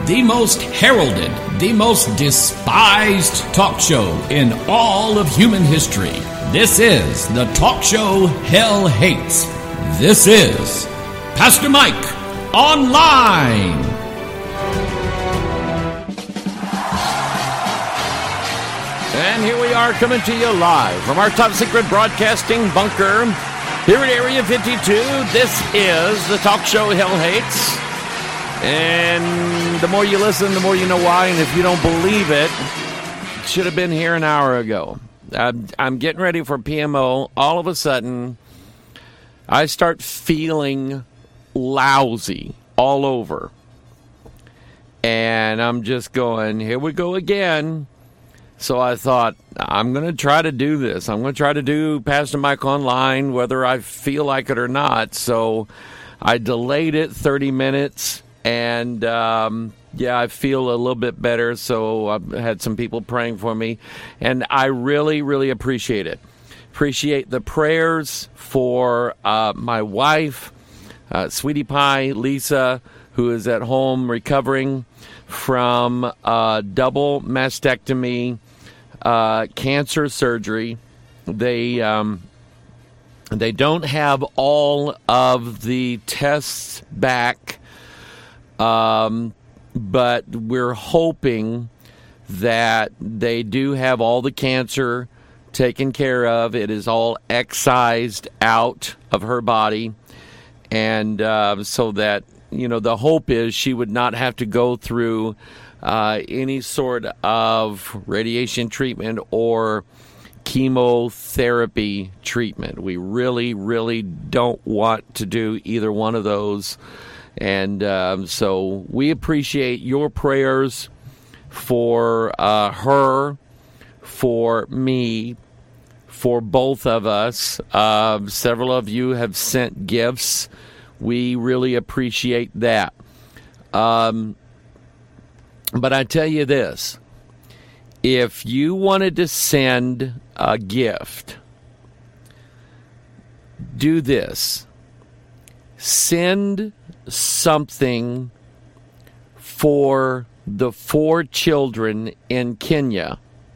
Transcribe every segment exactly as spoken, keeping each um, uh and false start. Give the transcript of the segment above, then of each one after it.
the most heralded, the most despised talk show in all of human history. This is the talk show hell hates. This is Pastor Mike Online. And here we are coming to you live from our top secret broadcasting bunker here at Area fifty-two. This is the talk show hell hates. And the more you listen, the more you know why. And if you don't believe it, it should have been here an hour ago. I'm, I'm getting ready for P M O. All of a sudden, I start feeling lousy all over. And I'm just going, here we go again. So I thought, I'm going to try to do this. I'm going to try to do Pastor Mike Online, whether I feel like it or not. So I delayed it thirty minutes. And, um, yeah, I feel a little bit better, so I've had some people praying for me. And I really, really appreciate it. Appreciate the prayers for uh, my wife, uh, Sweetie Pie, Lisa, who is at home recovering from uh, double mastectomy, uh, cancer surgery. They... Um, they don't have all of the tests back. Um, but we're hoping that they do have all the cancer taken care of. It is all excised out of her body. And uh, so that, you know, the hope is she would not have to go through uh, any sort of radiation treatment or chemotherapy treatment. We really, really don't want to do either one of those. And um, so we appreciate your prayers for uh, her, for me, for both of us. Uh, several of you have sent gifts. We really appreciate that. Um, but I tell you this, if you wanted to send a gift, do this. Send something for the four children in Kenya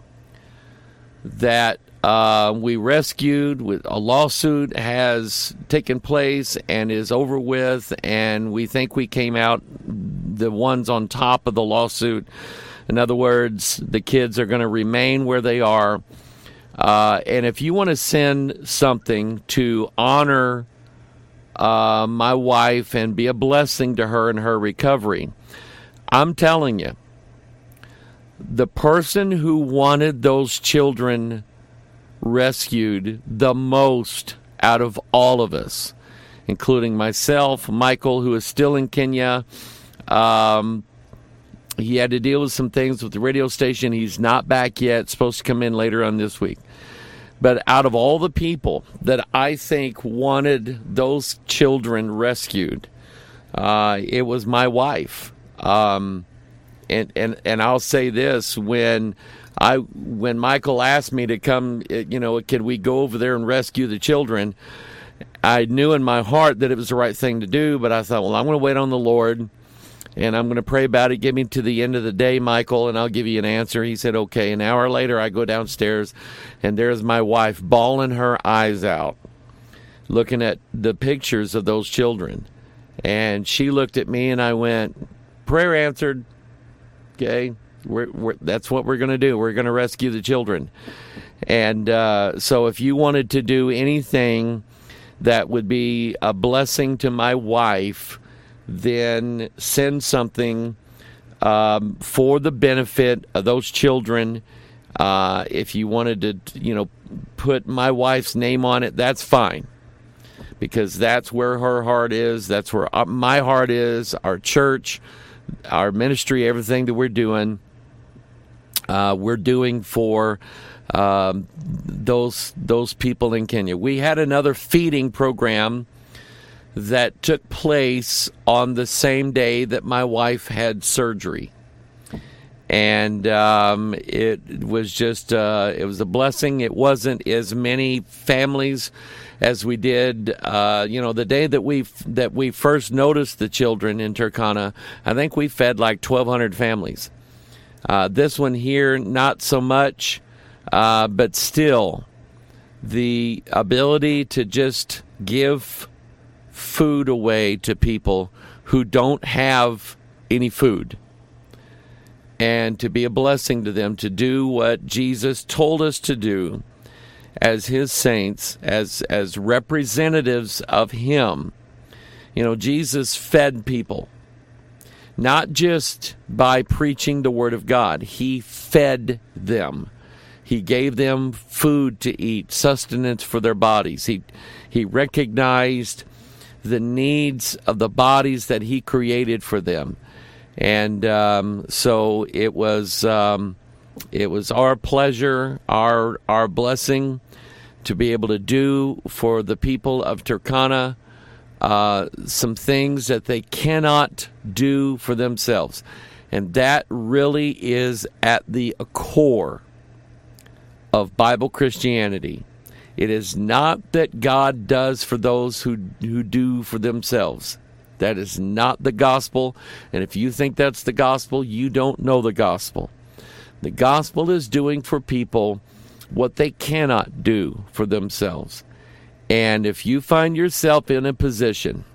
that uh, we rescued. With a lawsuit has taken place and is over with, and we think we came out the ones on top of the lawsuit. In other words, the kids are going to remain where they are. Uh, and if you want to send something to honor Uh, my wife and be a blessing to her in her recovery, I'm telling you, the person who wanted those children rescued the most out of all of us, including myself, Michael, who is still in Kenya. Um, he had to deal with some things with the radio station. He's not back yet, supposed to come in later on this week. But out of all the people that I think wanted those children rescued, uh, it was my wife. Um, and, and, and I'll say this, when I when Michael asked me to come, you know, could we go over there and rescue the children, I knew in my heart that it was the right thing to do, but I thought, well, I'm going to wait on the Lord. And I'm going to pray about it. Give me to the end of the day, Michael, and I'll give you an answer. He said, okay. An hour later, I go downstairs, and there's my wife bawling her eyes out, looking at the pictures of those children. And she looked at me, and I went, prayer answered. Okay, we're, we're, that's what we're going to do. We're going to rescue the children. And uh, so if you wanted to do anything that would be a blessing to my wife, then send something um, for the benefit of those children. Uh, if you wanted to, you know, put my wife's name on it, that's fine. Because that's where her heart is. That's where my heart is. Our church, our ministry, everything that we're doing, uh, we're doing for um, those those people in Kenya. We had another feeding program that took place on the same day that my wife had surgery. And um, it was just, uh, it was a blessing. It wasn't as many families as we did, uh, you know, the day that we that we first noticed the children in Turkana. I think we fed like twelve hundred families. Uh, this one here, not so much, uh, but still, the ability to just give food away to people who don't have any food, and to be a blessing to them, to do what Jesus told us to do as his saints, as as representatives of him. You know, Jesus fed people, not just by preaching the word of God. He fed them. He gave them food to eat, sustenance for their bodies. He he recognized the needs of the bodies that he created for them. And um, so it was um, it was our pleasure, our our blessing to be able to do for the people of Turkana uh, some things that they cannot do for themselves. And that really is at the core of Bible Christianity. It is not that God does for those who who do for themselves. That is not the gospel. And if you think that's the gospel, you don't know the gospel. The gospel is doing for people what they cannot do for themselves. And if you find yourself in a position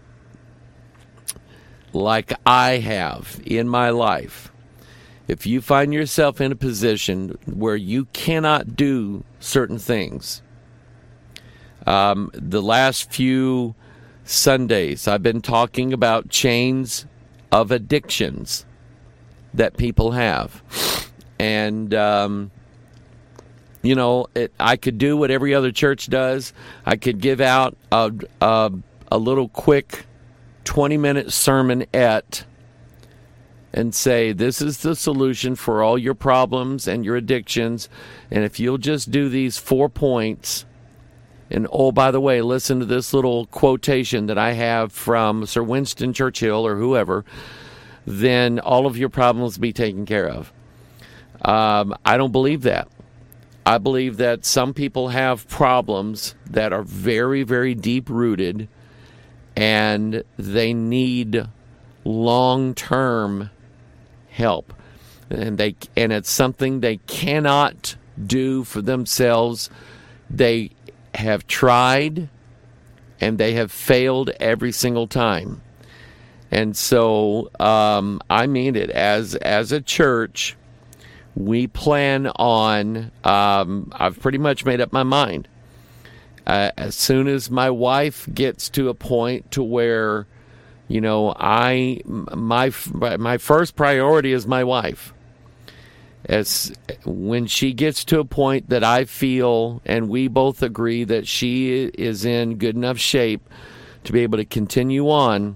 like I have in my life, if you find yourself in a position where you cannot do certain things, um, the last few Sundays I've been talking about chains of addictions that people have. And, um, you know, it, I could do what every other church does. I could give out a, a, a little quick twenty-minute sermonette and say, this is the solution for all your problems and your addictions. And if you'll just do these four points, and oh, by the way, listen to this little quotation that I have from Sir Winston Churchill or whoever, then all of your problems will be taken care of. Um, I don't believe that. I believe that some people have problems that are very, very deep-rooted, and they need long-term help. And they and it's something they cannot do for themselves. They have tried, and they have failed every single time. And so, um, I mean it, as as a church, we plan on, um, I've pretty much made up my mind. Uh, as soon as my wife gets to a point to where, you know, I, my, my first priority is my wife. As when she gets to a point that I feel, and we both agree that she is in good enough shape to be able to continue on,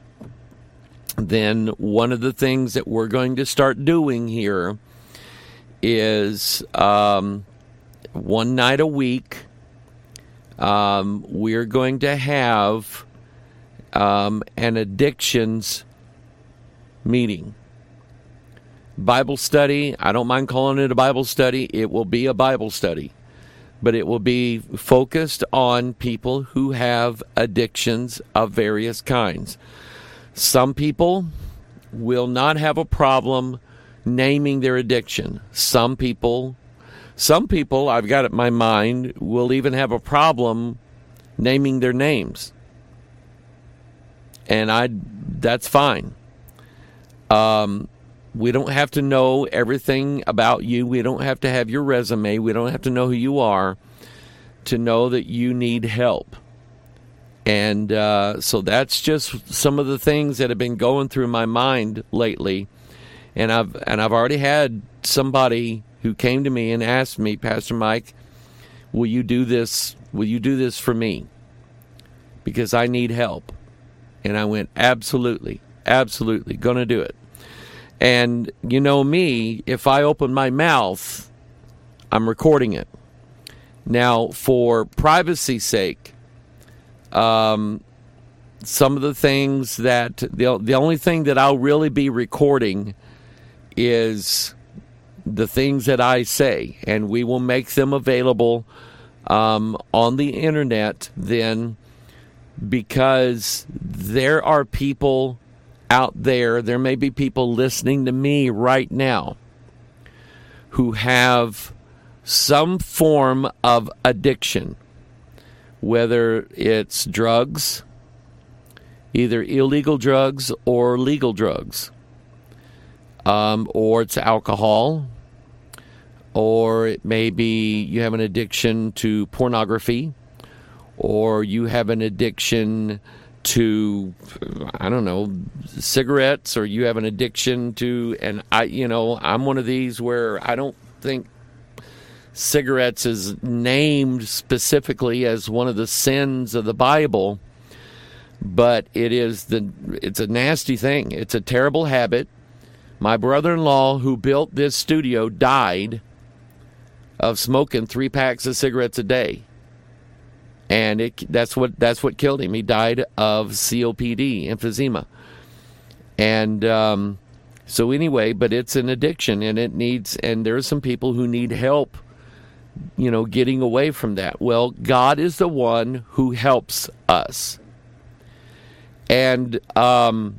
then one of the things that we're going to start doing here is um, one night a week, um, we're going to have um, an addictions meeting. Bible study, I don't mind calling it a Bible study. It will be a Bible study, but it will be focused on people who have addictions of various kinds. Some people will not have a problem naming their addiction. Some people, some people, I've got it in my mind, will even have a problem naming their names. And I, that's fine. Um, we don't have to know everything about you. We don't have to have your resume. We don't have to know who you are to know that you need help. And uh, so that's just some of the things that have been going through my mind lately. And I've and I've already had somebody who came to me and asked me, Pastor Mike, will you do this? Will you do this for me? Because I need help. And I went, absolutely, absolutely, going to do it. And you know me, if I open my mouth, I'm recording it. Now, for privacy's sake, um, some of the things that, the, the only thing that I'll really be recording is the things that I say, and we will make them available um, on the internet then, because there are people out there, there may be people listening to me right now who have some form of addiction, whether it's drugs, either illegal drugs or legal drugs, um, or it's alcohol, or it may be you have an addiction to pornography, or you have an addiction to, I don't know, cigarettes, or you have an addiction to, and I, you know, I'm one of these where I don't think cigarettes is named specifically as one of the sins of the Bible, but it is the, it's a nasty thing. It's a terrible habit. My brother-in-law who built this studio died of smoking three packs of cigarettes a day. And it, that's what that's what killed him. He died of C O P D, emphysema. And um, so anyway, but it's an addiction, and it needs, and there are some people who need help, you know, getting away from that. Well, God is the one who helps us. And um,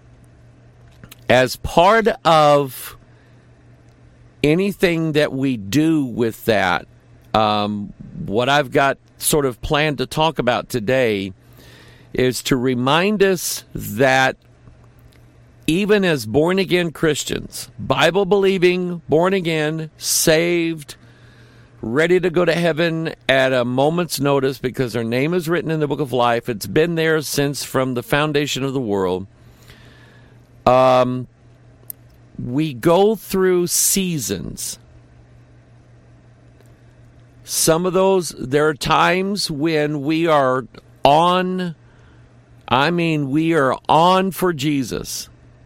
as part of anything that we do with that, um, what I've got sort of planned to talk about today is to remind us that even as born-again Christians, Bible-believing, born-again, saved, ready to go to heaven at a moment's notice because their name is written in the book of life, it's been there since from the foundation of the world, um, we go through seasons. Some of those, there are times when we are on, I mean, we are on for Jesus.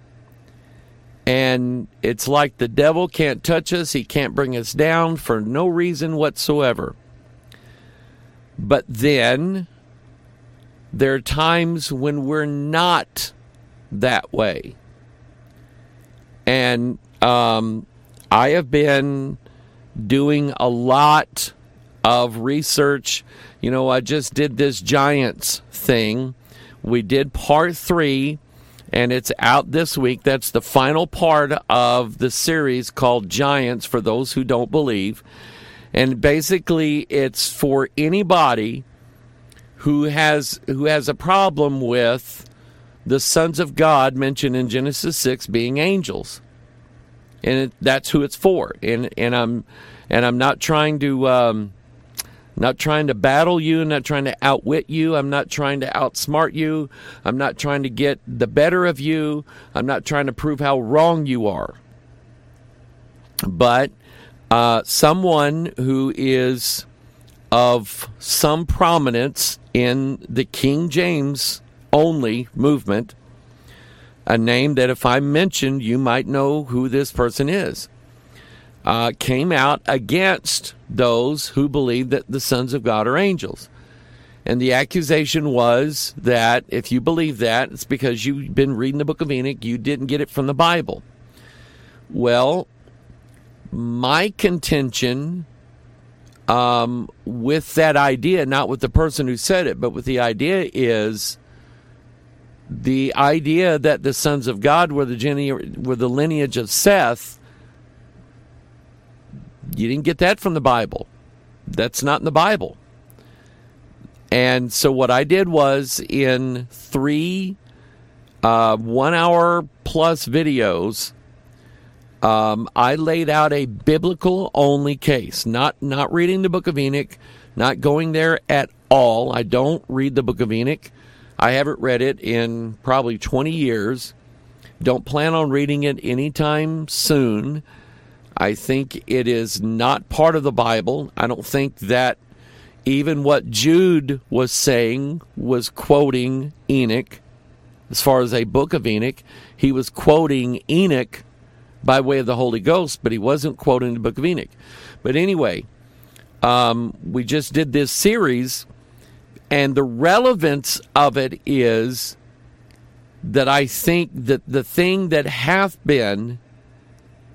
And it's like the devil can't touch us. He can't bring us down for no reason whatsoever. But then there are times when we're not that way. And um, I have been doing a lot of research. You know, I just did this Giants thing. We did part three, and it's out this week. That's the final part of the series called Giants, for those who don't believe. And basically, it's for anybody who has who has a problem with the sons of God mentioned in Genesis six being angels. And it, that's who it's for. And and I'm and I'm not trying to um, not trying to battle you, not trying to outwit you. I'm not trying to outsmart you. I'm not trying to get the better of you. I'm not trying to prove how wrong you are. But uh, someone who is of some prominence in the King James only movement, a name that if I mentioned, you might know who this person is, uh, came out against those who believe that the sons of God are angels. And the accusation was that if you believe that, it's because you've been reading the book of Enoch, you didn't get it from the Bible. Well, my contention um, with that idea, not with the person who said it, but with the idea is the idea that the sons of God were the, gene- were the lineage of Seth. You didn't get that from the Bible. That's not in the Bible. And so what I did was, in three uh, one-hour plus videos, um, I laid out a biblical-only case. Not not reading the book of Enoch, not going there at all. I don't read the book of Enoch. I haven't read it in probably twenty years. Don't plan on reading it anytime soon. I think it is not part of the Bible. I don't think that even what Jude was saying was quoting Enoch. As far as a book of Enoch, he was quoting Enoch by way of the Holy Ghost, but he wasn't quoting the book of Enoch. But anyway, um, we just did this series, and the relevance of it is that I think that the thing that hath been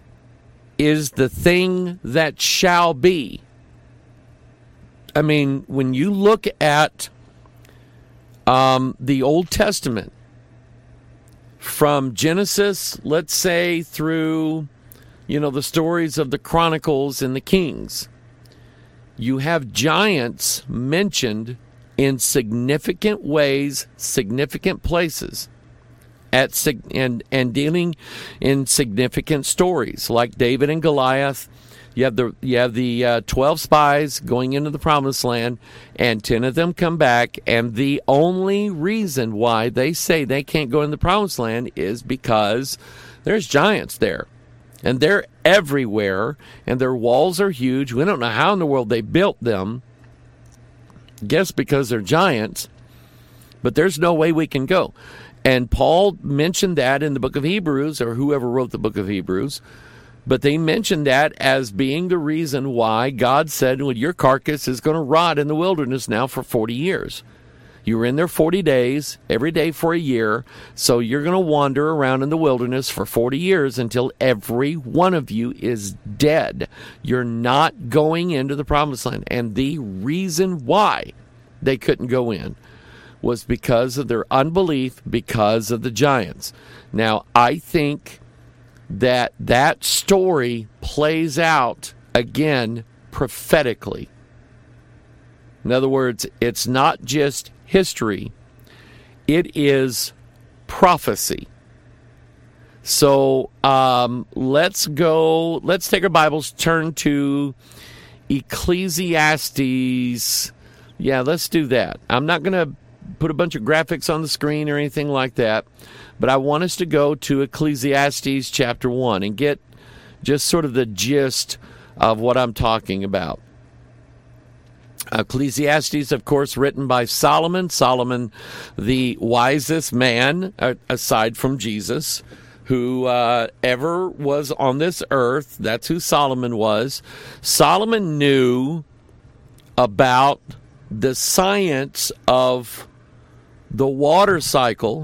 is the thing that shall be. I mean, when you look at um, the Old Testament, from Genesis, let's say, through, you know, the stories of the Chronicles and the Kings, you have giants mentioned in significant ways, significant places, at sig- and and dealing in significant stories, like David and Goliath. You have the you have the uh, twelve spies going into the Promised Land, and ten of them come back. And the only reason why they say they can't go in the Promised Land is because there's giants there, and they're everywhere, and their walls are huge. We don't know how in the world they built them. Guess because they're giants, but there's no way we can go. And Paul mentioned that in the book of Hebrews, or whoever wrote the book of Hebrews. But they mentioned that as being the reason why God said, well, your carcass is going to rot in the wilderness now for forty years. You were in there forty days, every day for a year, so you're going to wander around in the wilderness for forty years until every one of you is dead. You're not going into the Promised Land. And the reason why they couldn't go in was because of their unbelief, because of the giants. Now, I think that that story plays out again prophetically. In other words, it's not just history, it is prophecy. So um, let's go, let's take our Bibles, turn to Ecclesiastes. Yeah, let's do that. I'm not going to put a bunch of graphics on the screen or anything like that, but I want us to go to Ecclesiastes chapter one and get just sort of the gist of what I'm talking about. Ecclesiastes, of course, written by Solomon. Solomon, the wisest man, aside from Jesus, who uh, ever was on this earth. That's who Solomon was. Solomon knew about the science of the water cycle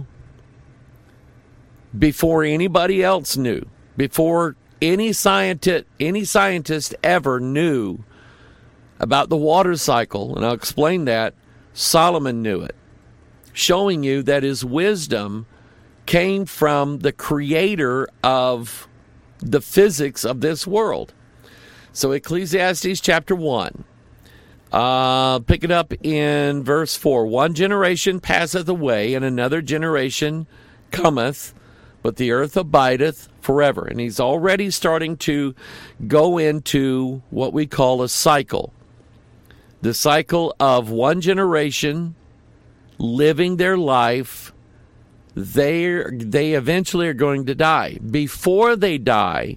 before anybody else knew, before any scientist, any scientist ever knew about the water cycle. And I'll explain that. Solomon knew it, showing you that his wisdom came from the creator of the physics of this world. So Ecclesiastes chapter one. Uh, pick it up in verse four. One generation passeth away, and another generation cometh, but the earth abideth forever. And he's already starting to go into what we call a cycle. The cycle of one generation living their life. They they eventually are going to die. Before they die,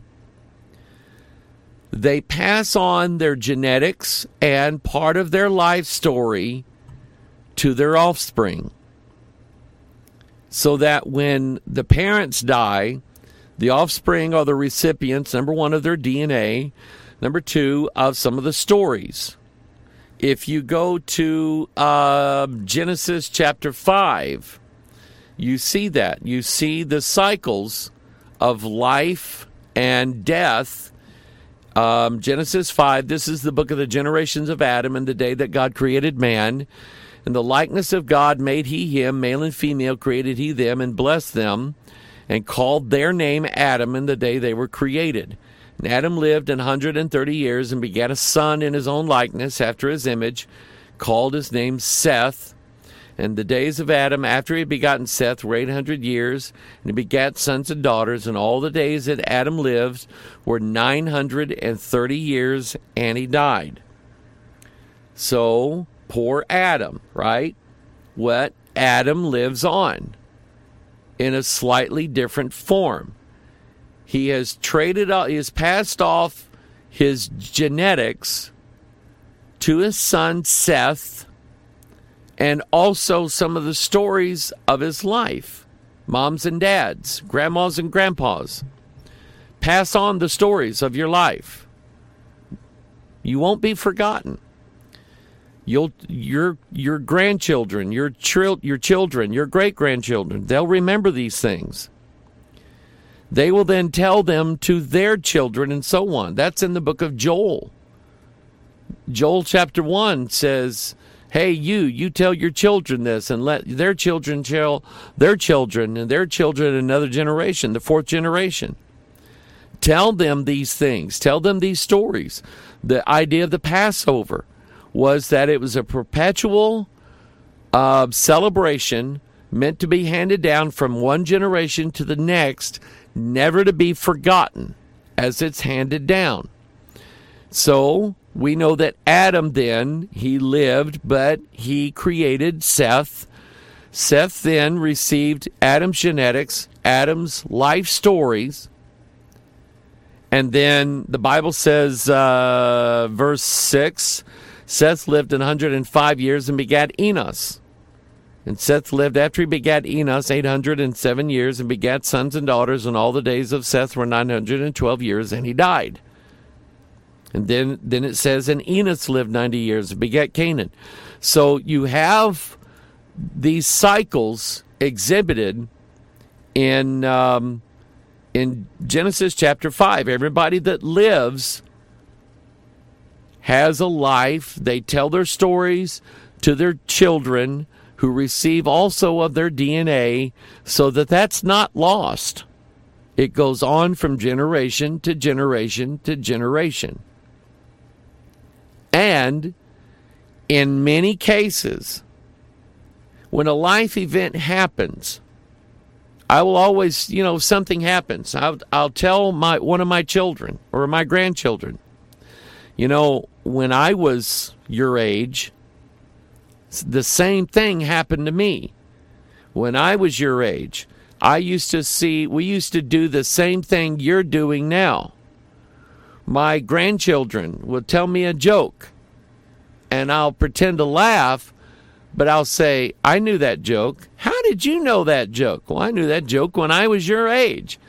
they pass on their genetics and part of their life story to their offspring, so that when the parents die, the offspring are the recipients, number one, of their D N A, number two, of some of the stories. If you go to uh, Genesis chapter five, you see that. You see the cycles of life and death. Um, Genesis five, this is the book of the generations of Adam and the day that God created man. In the likeness of God made he him, male and female created he them, and blessed them, and called their name Adam in the day they were created. And Adam lived an hundred and thirty years and begat a son in his own likeness after his image, called his name Seth. And the days of Adam after he had begotten Seth were eight hundred years, and he begat sons and daughters, and all the days that Adam lived were nine hundred and thirty years, and he died. So, poor Adam, right? What? Adam lives on in a slightly different form. He has traded, he has passed off his genetics to his son Seth, and also some of the stories of his life. Moms and dads, grandmas and grandpas. Pass on the stories of your life. You won't be forgotten. You'll, your, your grandchildren, your, chil- your children, your great-grandchildren, they'll remember these things. They will then tell them to their children and so on. That's in the book of Joel. Joel chapter one says, hey, you, you tell your children this, and let their children tell their children, and their children another generation, the fourth generation. Tell them these things. Tell them these stories. The idea of the Passover was that it was a perpetual uh, celebration meant to be handed down from one generation to the next, never to be forgotten as it's handed down. So we know that Adam then, he lived, but he created Seth. Seth then received Adam's genetics, Adam's life stories. And then the Bible says, uh, verse six, Seth lived one hundred five years and begat Enos. And Seth lived after he begat Enos eight hundred seven years and begat sons and daughters, and all the days of Seth were nine hundred twelve years, and he died. And then, then it says, and Enos lived ninety years and begat Canaan. So you have these cycles exhibited in um, in Genesis chapter five. Everybody that lives has a life. They tell their stories to their children, who receive also of their D N A, so that that's not lost. It goes on from generation to generation to generation. And in many cases, when a life event happens, I will always, you know, if something happens, I'll, I'll tell my one of my children or my grandchildren, you know, when I was your age, the same thing happened to me. When I was your age, I used to see, we used to do the same thing you're doing now. My grandchildren will tell me a joke, and I'll pretend to laugh, but I'll say, I knew that joke. How did you know that joke? Well, I knew that joke when I was your age.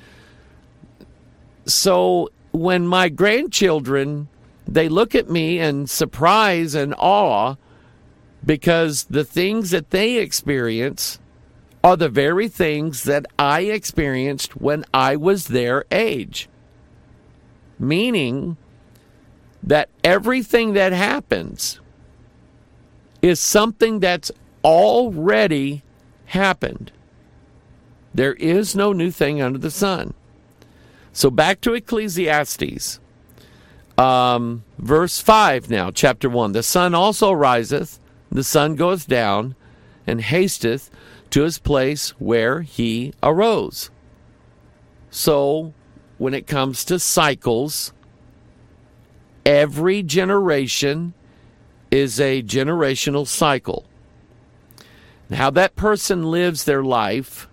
So when my grandchildren, they look at me in surprise and awe, because the things that they experience are the very things that I experienced when I was their age. Meaning that everything that happens is something that's already happened. There is no new thing under the sun. So back to Ecclesiastes. Um, verse five now, chapter one. The sun also riseth, the sun goeth down, and hasteth to his place where he arose. So when it comes to cycles, every generation is a generational cycle. And how that person lives their life,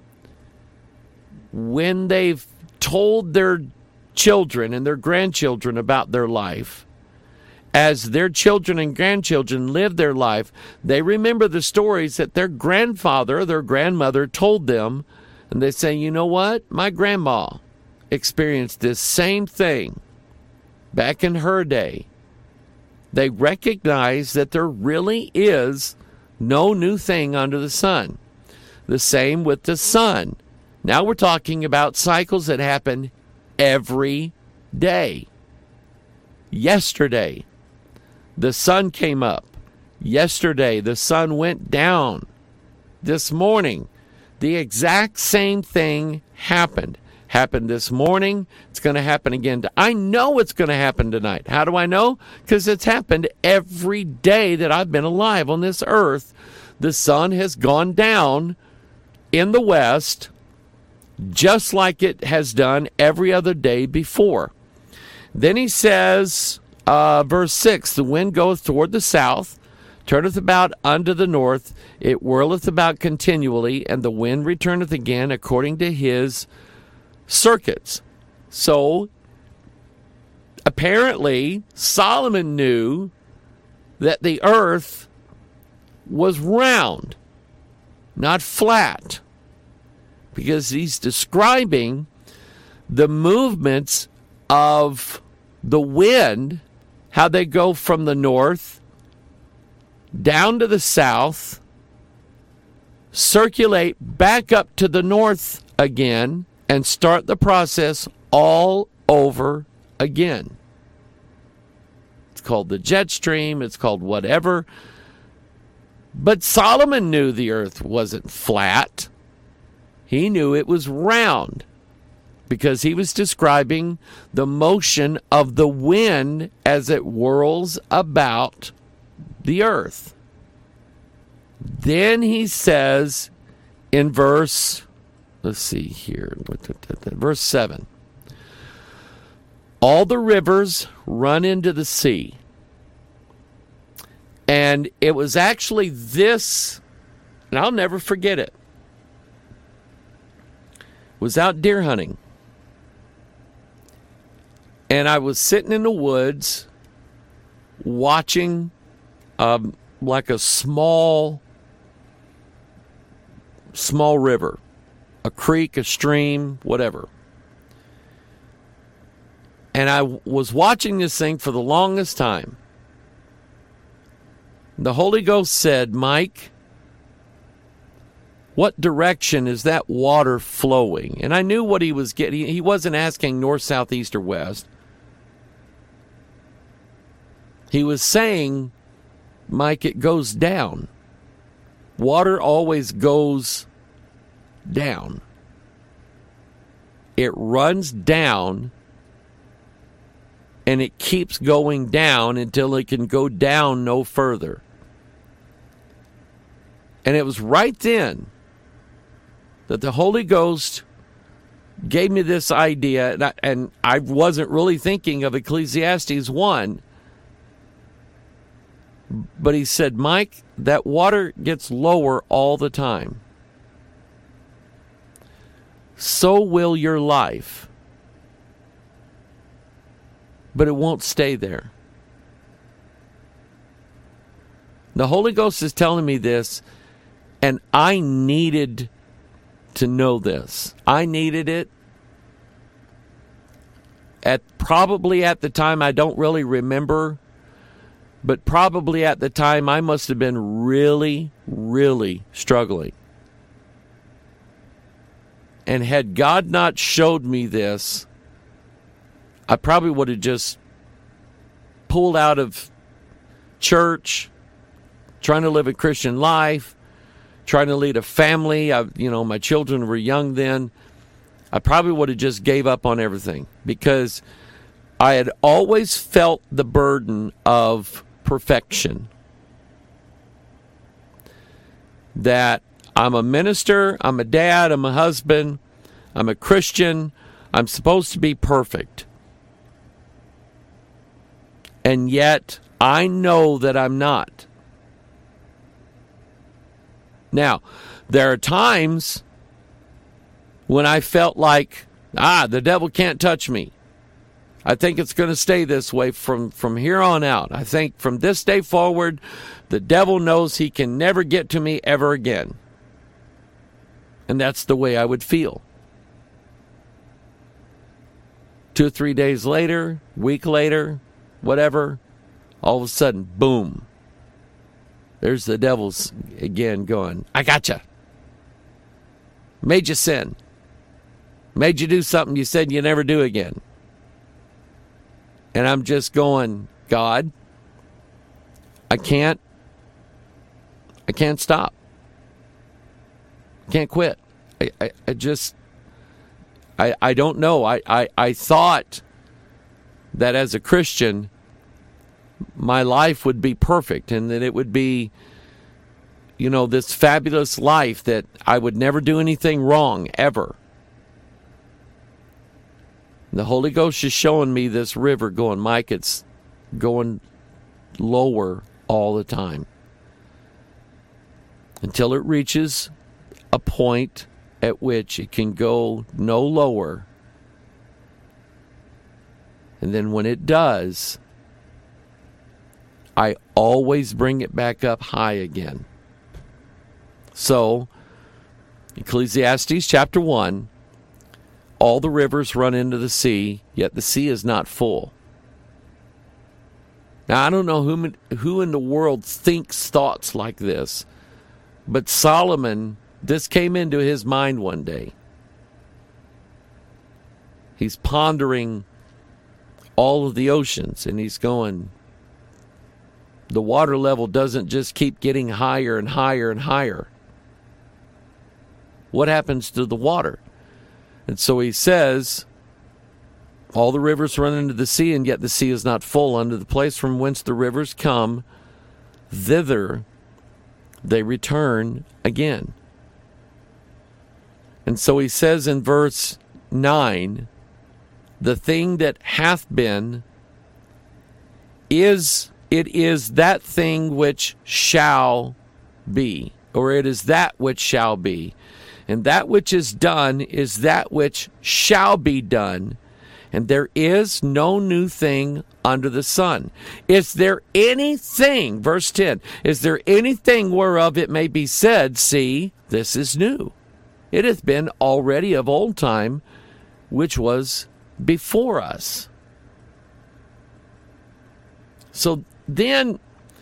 when they've told their children and their grandchildren about their life, as their children and grandchildren live their life, they remember the stories that their grandfather or their grandmother told them, and they say, you know what? My grandma experienced this same thing back in her day. They recognize that there really is no new thing under the sun. The same with the sun. Now we're talking about cycles that happen every day. Yesterday, the sun came up. Yesterday, the sun went down. This morning, the exact same thing happened. Happened this morning. It's going to happen again. I know it's going to happen tonight. How do I know? Because it's happened every day that I've been alive on this earth. The sun has gone down in the west, just like it has done every other day before. Then he says, uh, verse six, the wind goeth toward the south, turneth about unto the north, it whirleth about continually, and the wind returneth again according to his circuits. So, apparently, Solomon knew that the earth was round, not flat, because he's describing the movements of the wind, how they go from the north down to the south, circulate back up to the north again, and start the process all over again. It's called the jet stream. It's called whatever. But Solomon knew the earth wasn't flat. He knew it was round because he was describing the motion of the wind as it whirls about the earth. Then he says in verse, let's see here, verse seven, all the rivers run into the sea. And it was actually this, and I'll never forget it, was out deer hunting. And I was sitting in the woods watching um, like a small, small river, a creek, a stream, whatever. And I was watching this thing for the longest time. The Holy Ghost said, Mike, what direction is that water flowing? And I knew what he was getting. He wasn't asking north, south, east, or west. He was saying, Mike, it goes down. Water always goes down. It runs down, and it keeps going down until it can go down no further. And it was right then that the Holy Ghost gave me this idea, and I, and I wasn't really thinking of Ecclesiastes one, but he said, Mike, that water gets lower all the time. So will your life. But it won't stay there. The Holy Ghost is telling me this, and I needed to know this. I needed it. At probably at the time, I don't really remember, but probably at the time, I must have been really, really struggling. And had God not showed me this, I probably would have just pulled out of church, trying to live a Christian life, trying to lead a family. I, you know, my children were young then. I probably would have just gave up on everything because I had always felt the burden of perfection. That I'm a minister, I'm a dad, I'm a husband, I'm a Christian, I'm supposed to be perfect. And yet, I know that I'm not. Now, there are times when I felt like, ah, the devil can't touch me. I think it's going to stay this way from, from here on out. I think from this day forward, the devil knows he can never get to me ever again. And that's the way I would feel. Two or three days later, week later, whatever, all of a sudden, boom. There's the devil's again going, I gotcha. Made you sin. Made you do something you said you never do again. And I'm just going, God, I can't, I can't stop. Can't quit. I, I, I just, I, I don't know. I, I, I thought that as a Christian, my life would be perfect and that it would be, you know, this fabulous life that I would never do anything wrong, ever. The Holy Ghost is showing me this river going, Mike, it's going lower all the time. Until it reaches a point at which it can go no lower. And then when it does, I always bring it back up high again. So, Ecclesiastes chapter one, all the rivers run into the sea, yet the sea is not full. Now, I don't know who, who in the world thinks thoughts like this, but Solomon, this came into his mind one day. He's pondering all of the oceans, and he's going, the water level doesn't just keep getting higher and higher and higher. What happens to the water? And so he says, all the rivers run into the sea, and yet the sea is not full. Unto the place from whence the rivers come, thither they return again. And so he says in verse nine, the thing that hath been is, it is that thing which shall be, or it is that which shall be. And that which is done is that which shall be done. And there is no new thing under the sun. Is there anything, verse ten, is there anything whereof it may be said, see, this is new? It hath been already of old time, which was before us. So then,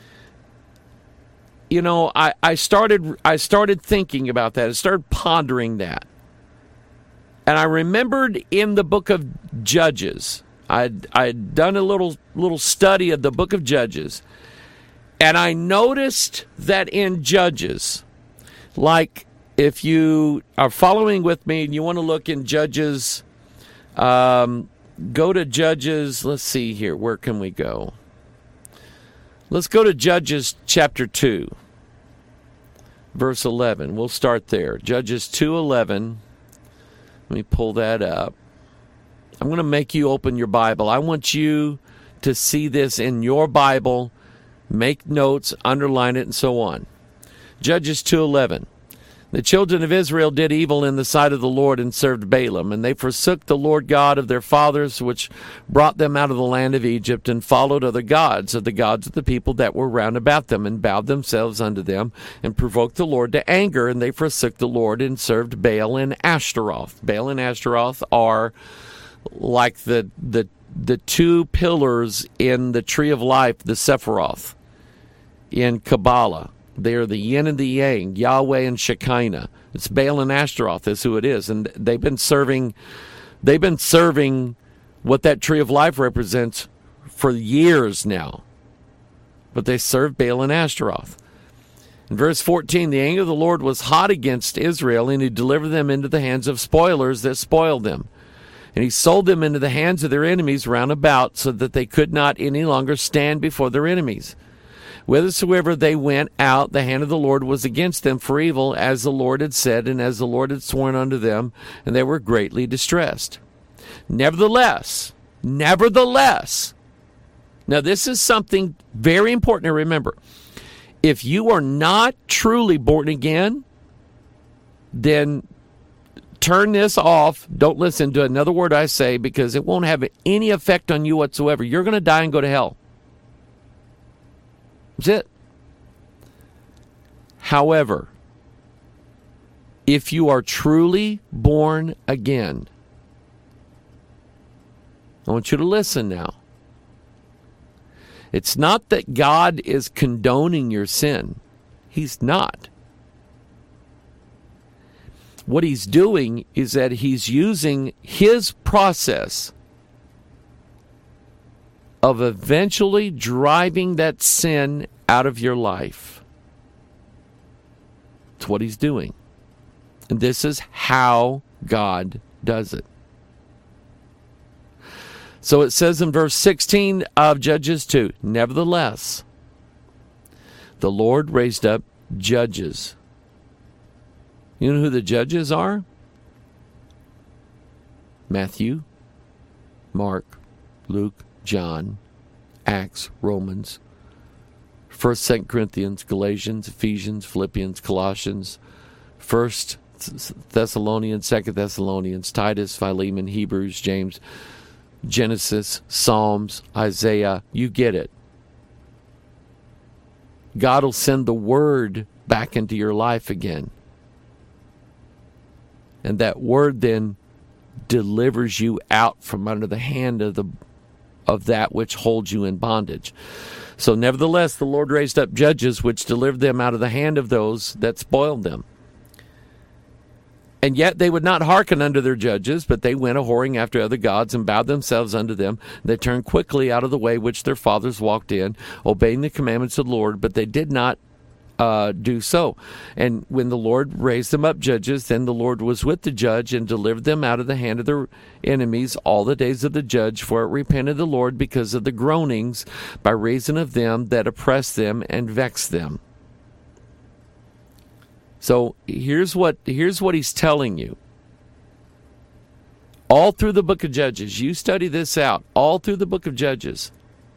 you know, I, I started I started thinking about that. I started pondering that. And I remembered in the book of Judges, I'd, I'd done a little little study of the book of Judges, and I noticed that in Judges, like if you are following with me and you want to look in Judges, um, go to Judges, let's see here, where can we go? Let's go to Judges chapter two, verse eleven. We'll start there. Judges two eleven. Let me pull that up. I'm going to make you open your Bible. I want you to see this in your Bible, make notes, underline it, and so on. Judges two eleven. The children of Israel did evil in the sight of the Lord and served Balaam, and they forsook the Lord God of their fathers, which brought them out of the land of Egypt, and followed other gods, of the gods of the people that were round about them, and bowed themselves unto them, and provoked the Lord to anger, and they forsook the Lord and served Baal and Ashtaroth. Baal and Ashtaroth are like the the the two pillars in the tree of life, the Sephiroth, in Kabbalah. They are the yin and the yang, Yahweh and Shekinah. It's Baal and Ashtaroth is who it is. And they've been serving they've been serving what that tree of life represents for years now. But they serve Baal and Ashtaroth. In verse fourteen, the anger of the Lord was hot against Israel, and he delivered them into the hands of spoilers that spoiled them. And he sold them into the hands of their enemies round about, so that they could not any longer stand before their enemies. Whithersoever they went out, the hand of the Lord was against them for evil, as the Lord had said, and as the Lord had sworn unto them, and they were greatly distressed. Nevertheless, nevertheless, now this is something very important to remember. If you are not truly born again, then turn this off. Don't listen to another word I say, because it won't have any effect on you whatsoever. You're going to die and go to hell. That's it. However, if you are truly born again, I want you to listen now. It's not that God is condoning your sin. He's not. What he's doing is that he's using his process of eventually driving that sin out of your life. That's what he's doing. And this is how God does it. So it says in verse sixteen of Judges two, nevertheless, the Lord raised up judges. You know who the judges are? Matthew, Mark, Luke, John, Acts, Romans, First, Second Corinthians, Galatians, Ephesians, Philippians, Colossians, First Thessalonians, Second Thessalonians, Titus, Philemon, Hebrews, James, Genesis, Psalms, Isaiah. You get it. God will send the word back into your life again. And that word then delivers you out from under the hand of the of that which holds you in bondage. So nevertheless, the Lord raised up judges which delivered them out of the hand of those that spoiled them. And yet they would not hearken unto their judges, but they went a-whoring after other gods and bowed themselves unto them. They turned quickly out of the way which their fathers walked in, obeying the commandments of the Lord, but they did not uh, do so. And when the Lord raised them up judges, then the Lord was with the judge and delivered them out of the hand of their enemies all the days of the judge, for it repented the Lord because of the groanings by reason of them that oppressed them and vexed them. So here's what here's what he's telling you. All through the book of Judges, you study this out, all through the book of Judges,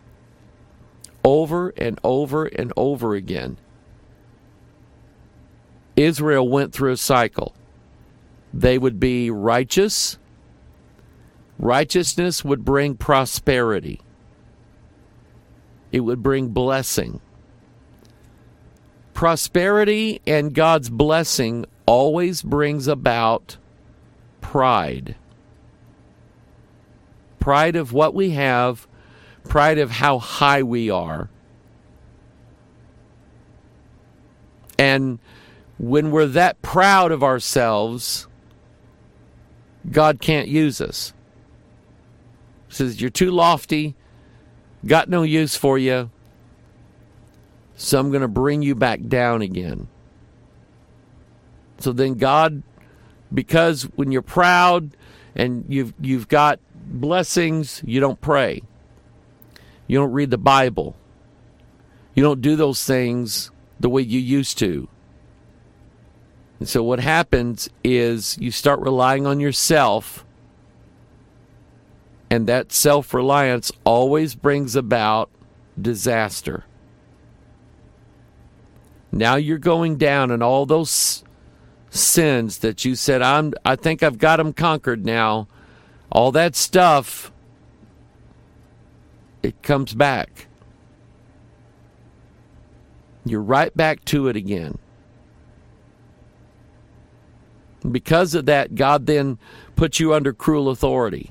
over and over and over again, Israel went through a cycle. They would be righteous. Righteousness would bring prosperity. It would bring blessing. Prosperity and God's blessing always brings about pride. Pride of what we have, pride of how high we are. And when we're that proud of ourselves, God can't use us. He says, you're too lofty, got no use for you, so I'm going to bring you back down again. So then God, because when you're proud and you've you've got blessings, you don't pray. You don't read the Bible. You don't do those things the way you used to. And so what happens is you start relying on yourself, and that self-reliance always brings about disaster. Now you're going down, and all those sins that you said, I'm, I think I've got them conquered now, all that stuff, it comes back. You're right back to it again. Because of that, God then puts you under cruel authority.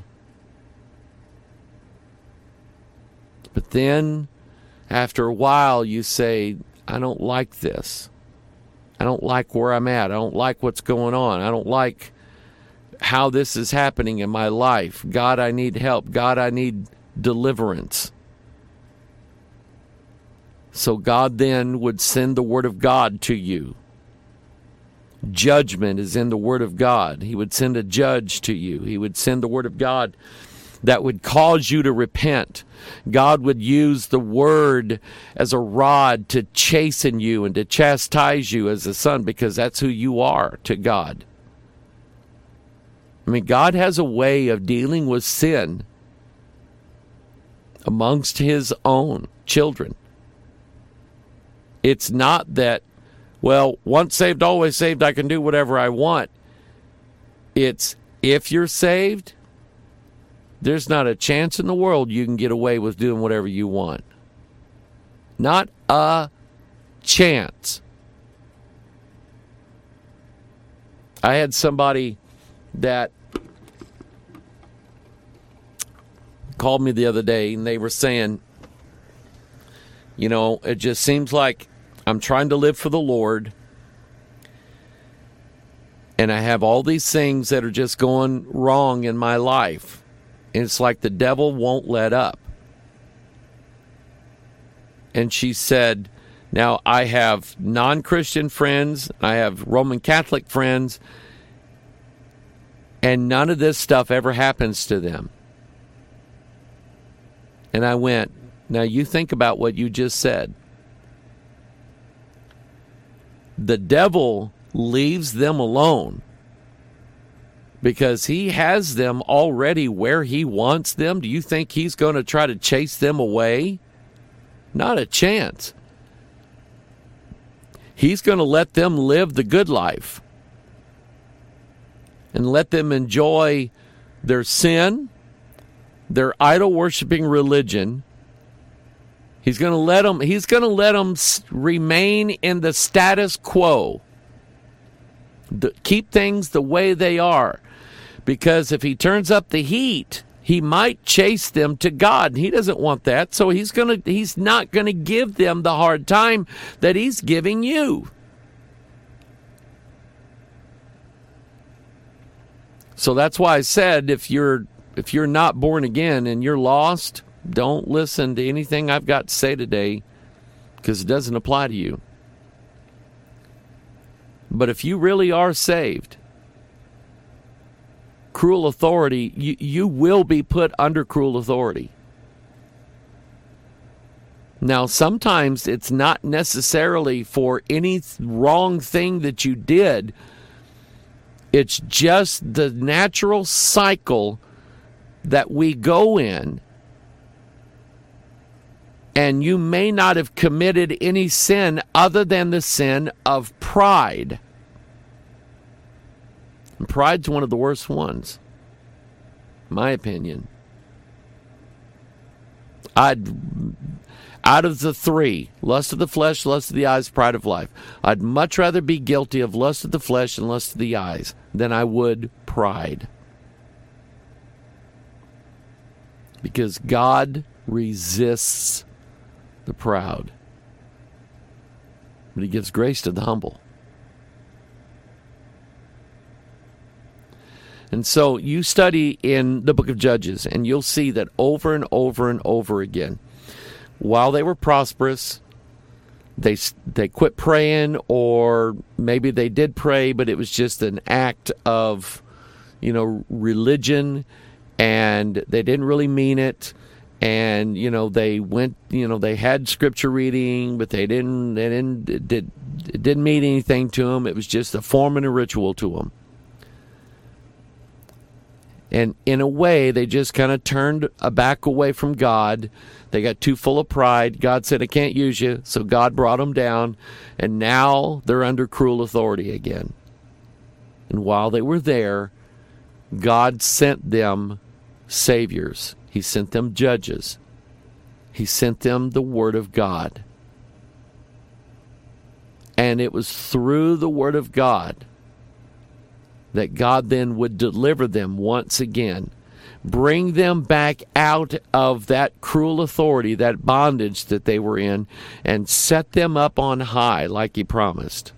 But then, after a while, you say, I don't like this. I don't like where I'm at. I don't like what's going on. I don't like how this is happening in my life. God, I need help. God, I need deliverance. So God then would send the Word of God to you. Judgment is in the Word of God. He would send a judge to you. He would send the Word of God that would cause you to repent. God would use the Word as a rod to chasten you and to chastise you as a son, because that's who you are to God. I mean, God has a way of dealing with sin amongst His own children. It's not that, well, once saved, always saved, I can do whatever I want. It's, if you're saved, there's not a chance in the world you can get away with doing whatever you want. Not a chance. I had somebody that called me the other day, and they were saying, you know, it just seems like I'm trying to live for the Lord, and I have all these things that are just going wrong in my life. And it's like the devil won't let up. And she said, now I have non-Christian friends, I have Roman Catholic friends, and none of this stuff ever happens to them. And I went, now you think about what you just said. The devil leaves them alone because he has them already where he wants them. Do you think he's going to try to chase them away? Not a chance. He's going to let them live the good life and let them enjoy their sin, their idol-worshiping religion. He's going to let them, he's going to let them remain in the status quo. The, keep things the way they are. Because if he turns up the heat, he might chase them to God. He doesn't want that. So he's going to he's not going to give them the hard time that he's giving you. So that's why I said if you're if you're not born again and you're lost, don't listen to anything I've got to say today, because it doesn't apply to you. But if you really are saved, cruel authority, you, you will be put under cruel authority. Now, sometimes it's not necessarily for any wrong thing that you did. It's just the natural cycle that we go in. And you may not have committed any sin other than the sin of pride. And pride's one of the worst ones, in my opinion. I'd, out of the three, lust of the flesh, lust of the eyes, pride of life, I'd much rather be guilty of lust of the flesh and lust of the eyes than I would pride. Because God resists the proud, but He gives grace to the humble. And so you study in the book of Judges, and you'll see that over and over and over again, while they were prosperous, they they quit praying, or maybe they did pray, but it was just an act of, you know, religion, and they didn't really mean it. And, you know, they went, you know, they had scripture reading, but they didn't, they didn't, it, did, it didn't mean anything to them. It was just a form and a ritual to them. And in a way, they just kind of turned a back away from God. They got too full of pride. God said, I can't use you. So God brought them down. And now they're under cruel authority again. And while they were there, God sent them saviors. He sent them judges. He sent them the Word of God. And it was through the Word of God that God then would deliver them once again, bring them back out of that cruel authority, that bondage that they were in, and set them up on high like He promised.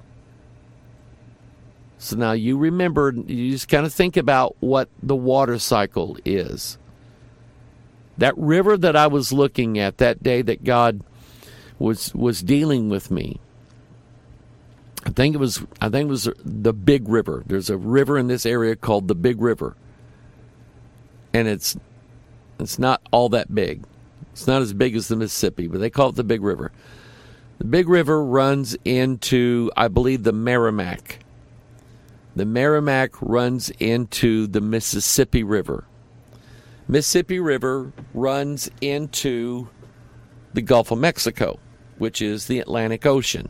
So now you remember, you just kind of think about what the water cycle is. That river that I was looking at that day that God was was dealing with me, I think it was I think it was the Big River. There's a river in this area called the Big River. And it's it's not all that big. It's not as big as the Mississippi, but they call it the Big River. The Big River runs into, I believe, the Merrimack. The Merrimack runs into the Mississippi River. Mississippi River runs into the Gulf of Mexico, which is the Atlantic Ocean.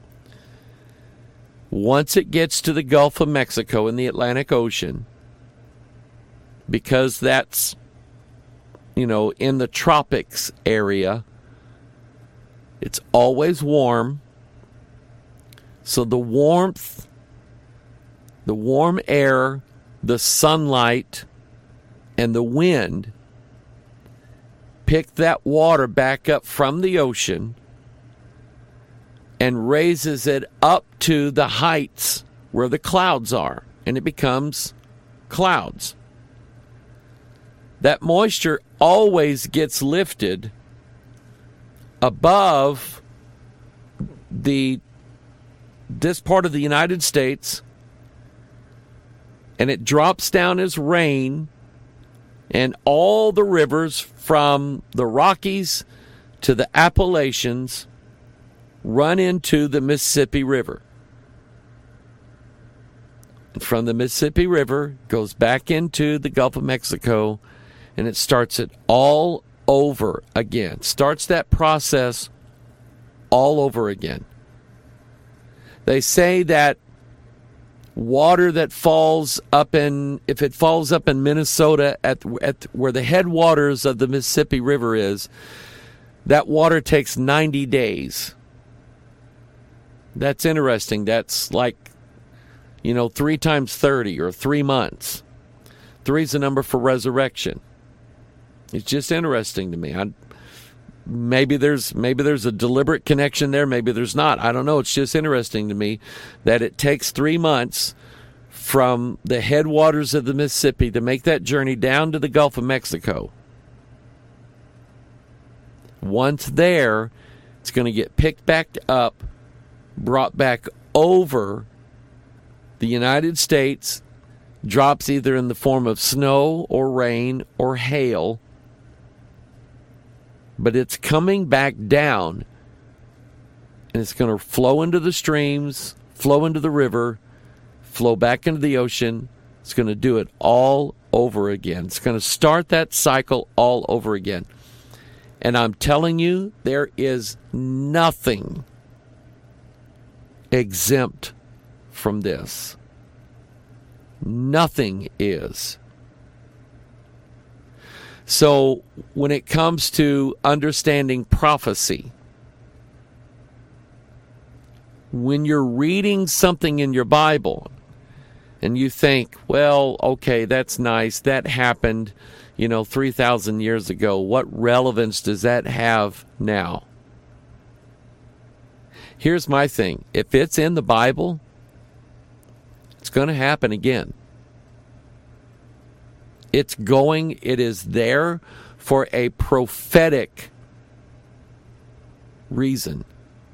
Once it gets to the Gulf of Mexico and the Atlantic Ocean, because that's, you know, in the tropics area, it's always warm. So the warmth, the warm air, the sunlight, and the wind pick that water back up from the ocean and raises it up to the heights where the clouds are, and it becomes clouds. That moisture always gets lifted above the this part of the United States, and it drops down as rain. And all the rivers from the Rockies to the Appalachians run into the Mississippi River. And from the Mississippi River goes back into the Gulf of Mexico, and it starts it all over again. Starts that process all over again. They say that water that falls up in, if it falls up in Minnesota at, at where the headwaters of the Mississippi River is, that water takes ninety days. That's interesting. That's like, you know, three times thirty or three months. Three's a number for resurrection. It's just interesting to me. I, maybe there's maybe there's a deliberate connection there. Maybe there's not. I don't know. It's just interesting to me that it takes three months from the headwaters of the Mississippi to make that journey down to the Gulf of Mexico. Once there, it's going to get picked back up, brought back over the United States, drops either in the form of snow or rain or hail, but it's coming back down, and it's going to flow into the streams, flow into the river, flow back into the ocean. It's going to do it all over again. It's going to start that cycle all over again. And I'm telling you, there is nothing exempt from this. Nothing is. So when it comes to understanding prophecy, when you're reading something in your Bible and you think, well, okay, that's nice, that happened, you know, three thousand years ago, what relevance does that have now? Here's my thing. If it's in the Bible, it's going to happen again. It's going, it is there for a prophetic reason.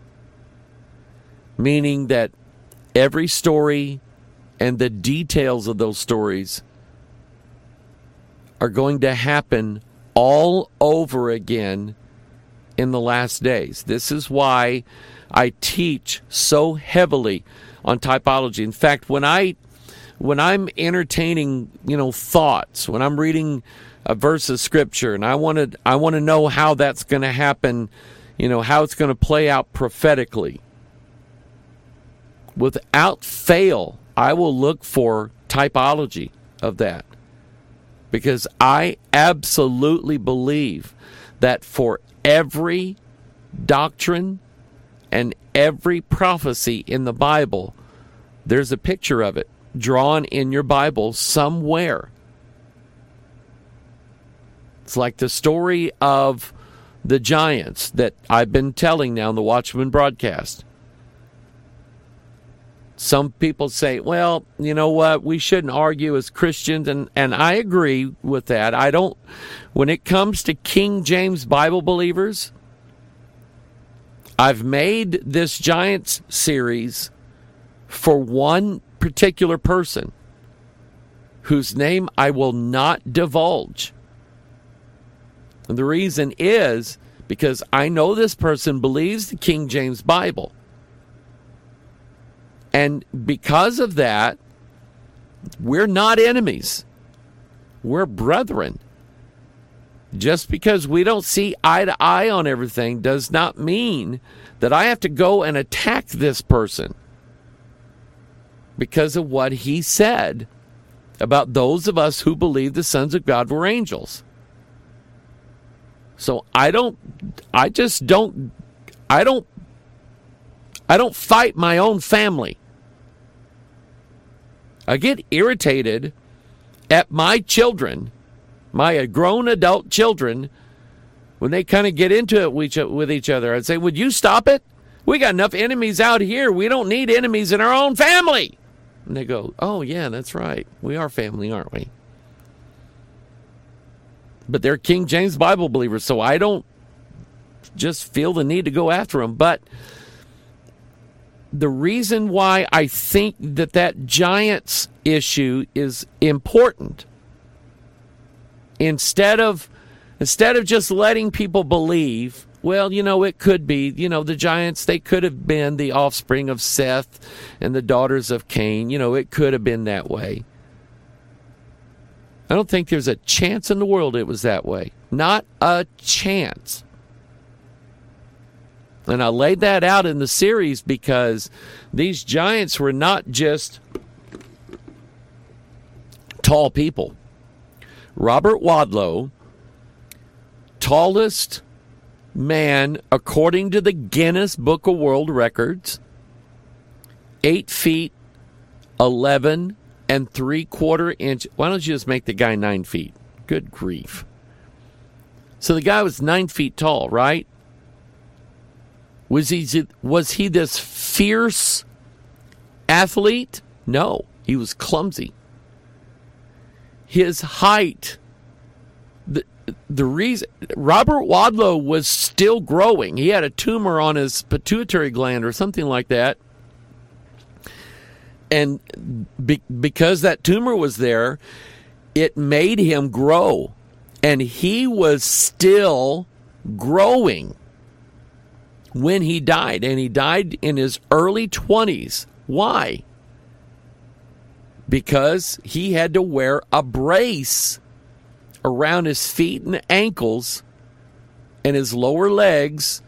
Meaning that every story and the details of those stories are going to happen all over again in the last days. This is why I teach so heavily on typology. In fact, when I when I'm entertaining, you know, thoughts, when I'm reading a verse of scripture and I want to I want to know how that's going to happen, you know, how it's going to play out prophetically. Without fail, I will look for typology of that. Because I absolutely believe that for every doctrine and every prophecy in the Bible, there's a picture of it drawn in your Bible somewhere. It's like the story of the giants that I've been telling now in the Watchman broadcast. Some people say, well, you know what, we shouldn't argue as Christians, and, and I agree with that. I don't, when it comes to King James Bible believers, I've made this Giants series for one particular person whose name I will not divulge. And the reason is because I know this person believes the King James Bible. And because of that, we're not enemies. We're brethren. Just because we don't see eye to eye on everything does not mean that I have to go and attack this person because of what he said about those of us who believe the sons of God were angels. So I don't, I just don't, I don't, I don't fight my own family. I get irritated at my children, my grown adult children, when they kind of get into it with each other. I'd say, would you stop it? We got enough enemies out here. We don't need enemies in our own family. And they go, oh, yeah, that's right. We are family, aren't we? But they're King James Bible believers, so I don't just feel the need to go after them. But the reason why I think that that Giants issue is important, instead of instead of just letting people believe, well, you know, it could be, you know, the Giants, they could have been the offspring of Seth and the daughters of Cain. You know, it could have been that way. I don't think there's a chance in the world it was that way. Not a chance. And I laid that out in the series because these giants were not just tall people. Robert Wadlow, tallest man according to the Guinness Book of World Records, eight feet, eleven and three quarter inch. Why don't you just make the guy nine feet? Good grief. So the guy was nine feet tall, right? Was he, was he this fierce athlete? No, He was clumsy. His height, the, the reason, Robert Wadlow was still growing. He had a tumor on his pituitary gland or something like that. And be, because that tumor was there, it made him grow. And he was still growing when he died. And he died in his early twenties. Why? Because he had to wear a brace around his feet and ankles and his lower legs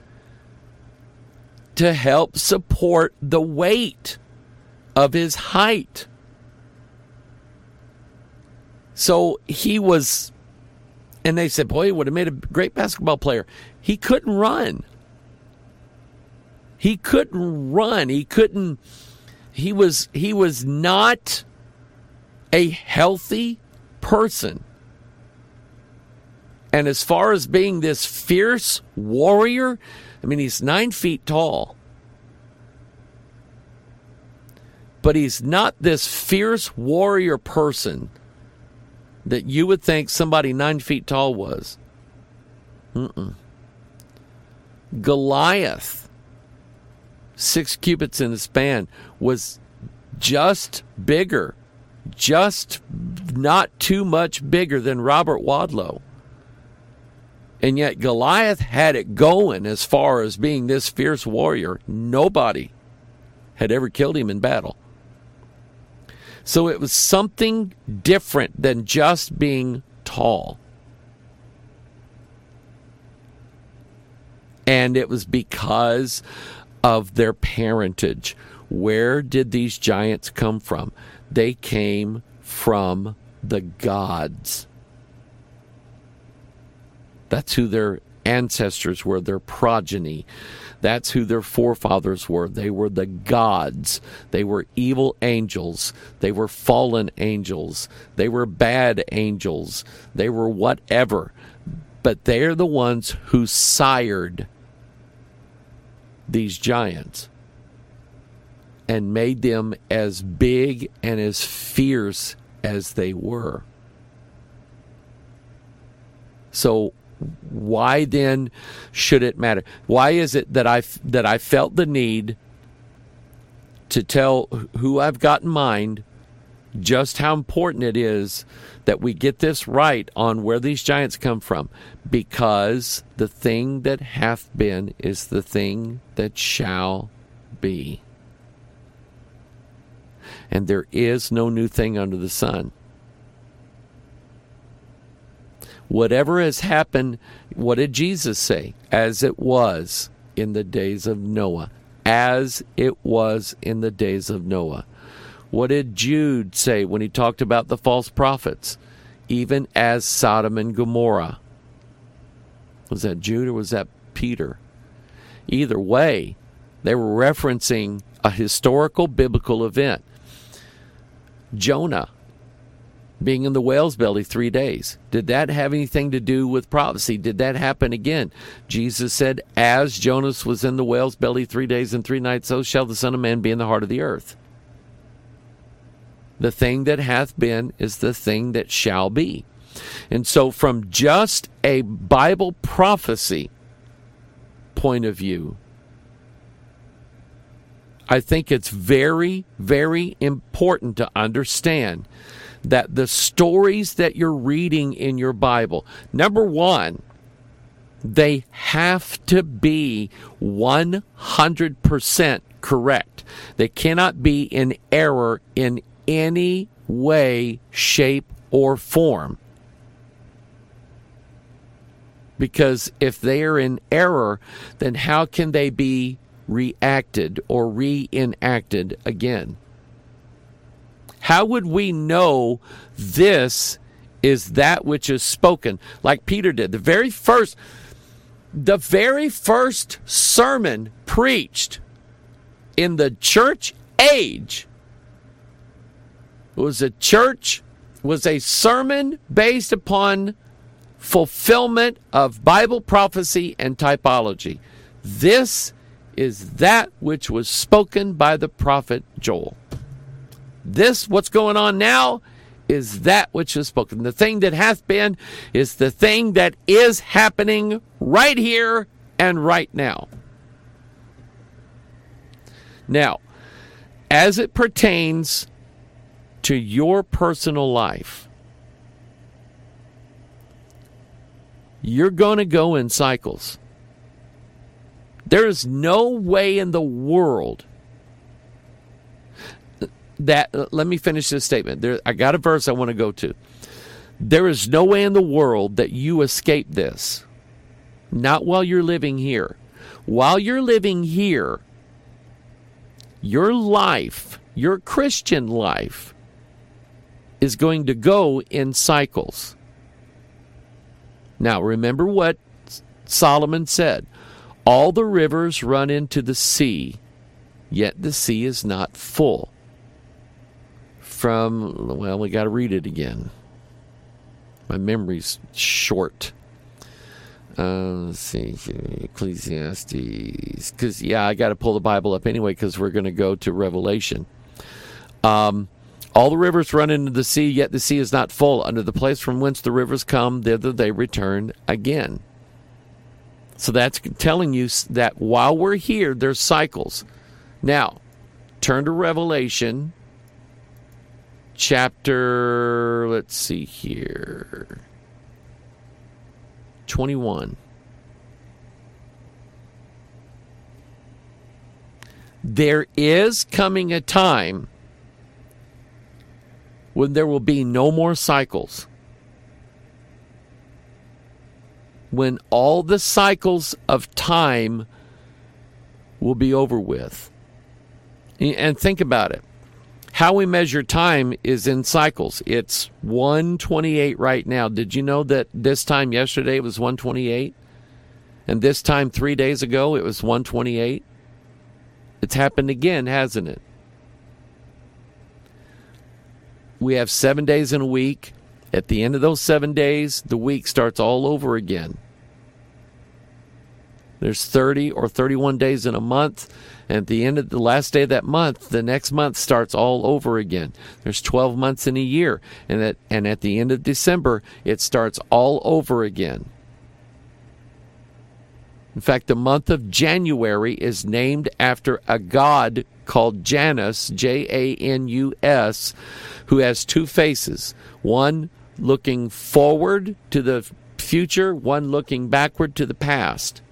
to help support the weight of his height. So he was, and they said, boy, he would have made a great basketball player. He couldn't run. He couldn't run. He couldn't, he was, he was not a healthy person. And as far as being this fierce warrior, I mean, he's nine feet tall. But he's not this fierce warrior person that you would think somebody nine feet tall was. Mm-mm. Goliath, six cubits in the span, was just bigger. Just not too much bigger than Robert Wadlow. And yet Goliath had it going as far as being this fierce warrior. Nobody had ever killed him in battle. So it was something different than just being tall. And it was because of their parentage. Where did these giants come from? They came from the gods. That's who their ancestors were, their progeny. That's who their forefathers were. They were the gods. They were evil angels. They were fallen angels. They were bad angels. They were whatever. But they're the ones who sired these giants and made them as big and as fierce as they were. So why then should it matter? Why is it that I that I felt the need to tell who I've got in mind just how important it is that we get this right on where these giants come from? Because the thing that hath been is the thing that shall be. And there is no new thing under the sun. Whatever has happened, what did Jesus say? As it was in the days of Noah. As it was in the days of Noah. What did Jude say when he talked about the false prophets? Even as Sodom and Gomorrah. Was that Jude or was that Peter? Either way, they were referencing a historical biblical event. Jonah being in the whale's belly three days. Did that have anything to do with prophecy? Did that happen again? Jesus said, as Jonas was in the whale's belly three days and three nights, so shall the Son of Man be in the heart of the earth. The thing that hath been is the thing that shall be. And so from just a Bible prophecy point of view, I think it's very, very important to understand that the stories that you're reading in your Bible, number one, they have to be one hundred percent correct. They cannot be in error in any way, shape, or form. Because if they are in error, then how can they be reacted or reenacted again? How would we know this is that which is spoken? Like Peter did. The very first, the very first sermon preached in the church age was a church, was a sermon based upon fulfillment of Bible prophecy and typology. This is that which was spoken by the prophet Joel. This, what's going on now, is that which is spoken. The thing that hath been is the thing that is happening right here and right now. Now, as it pertains to your personal life, you're going to go in cycles. There is no way in the world that, uh, let me finish this statement. There, I got a verse I want to go to. There is no way in the world that you escape this. Not while you're living here. While you're living here, your life, your Christian life, is going to go in cycles. Now, remember what Solomon said. All the rivers run into the sea, yet the sea is not full. From, well, we got to read it again. My memory's short. Uh, let's see, Ecclesiastes. Because, yeah, I got to pull the Bible up anyway because we're going to go to Revelation. Um, all the rivers run into the sea, yet the sea is not full. Under the place from whence the rivers come, thither they return again. So that's telling you that while we're here, there's cycles. Now, turn to Revelation chapter, let's see here, twenty-one. There is coming a time when there will be no more cycles. When all the cycles of time will be over with. And think about it. How we measure time is in cycles. It's one twenty-eight right now. Did you know that this time yesterday it was one twenty-eight? And this time three days ago it was one twenty-eight? It's happened again, hasn't it? We have seven days in a week. At the end of those seven days, the week starts all over again. There's thirty or thirty-one days in a month. And at the end of the last day of that month, the next month starts all over again. There's twelve months in a year. And at, and at the end of December, it starts all over again. In fact, the month of January is named after a god called Janus, J A N U S, who has two faces. One looking forward to the future, one looking backward to the past.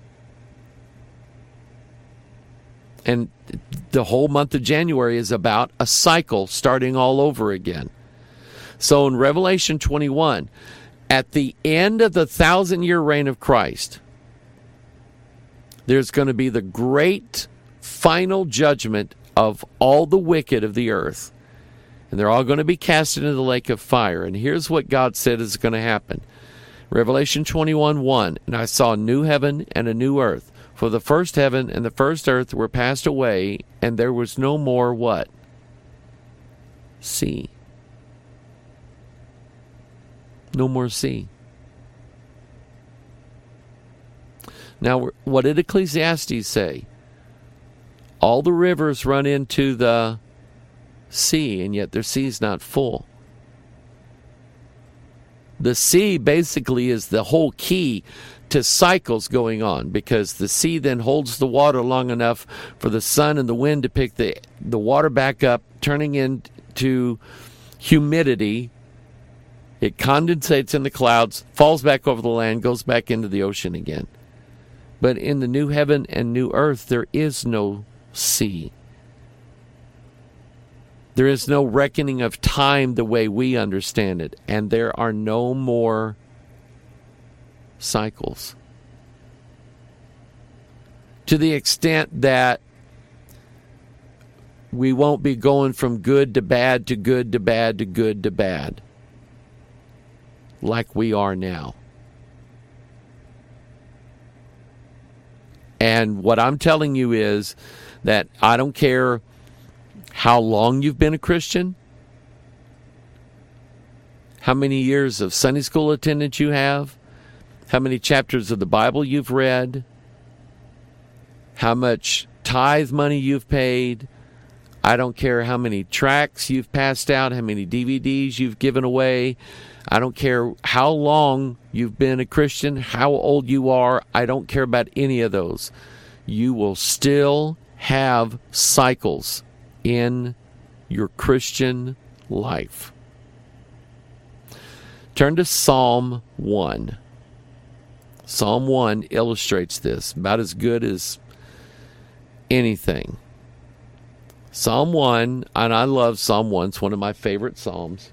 And the whole month of January is about a cycle starting all over again. So in Revelation twenty-one, at the end of the thousand-year reign of Christ, there's going to be the great final judgment of all the wicked of the earth. And they're all going to be cast into the lake of fire. And here's what God said is going to happen. Revelation twenty-one one, and I saw a new heaven and a new earth. For the first heaven and the first earth were passed away, and there was no more what? Sea. No more sea. Now, what did Ecclesiastes say? All the rivers run into the sea, and yet their sea is not full. The sea basically is the whole key to cycles going on, because the sea then holds the water long enough for the sun and the wind to pick the, the water back up, turning into humidity. It condensates in the clouds, falls back over the land, goes back into the ocean again. But in the new heaven and new earth, there is no sea. There is no reckoning of time the way we understand it. And there are no more cycles. To the extent that we won't be going from good to bad to good to bad to good to bad like we are now. And what I'm telling you is that I don't care how long you've been a Christian, how many years of Sunday school attendance you have, how many chapters of the Bible you've read, how much tithe money you've paid. I don't care how many tracts you've passed out, how many D V Ds you've given away. I don't care how long you've been a Christian, how old you are. I don't care about any of those. You will still have cycles in your Christian life. Turn to Psalm one. Psalm one illustrates this about as good as anything. Psalm one, and I love Psalm one. It's one of my favorite Psalms.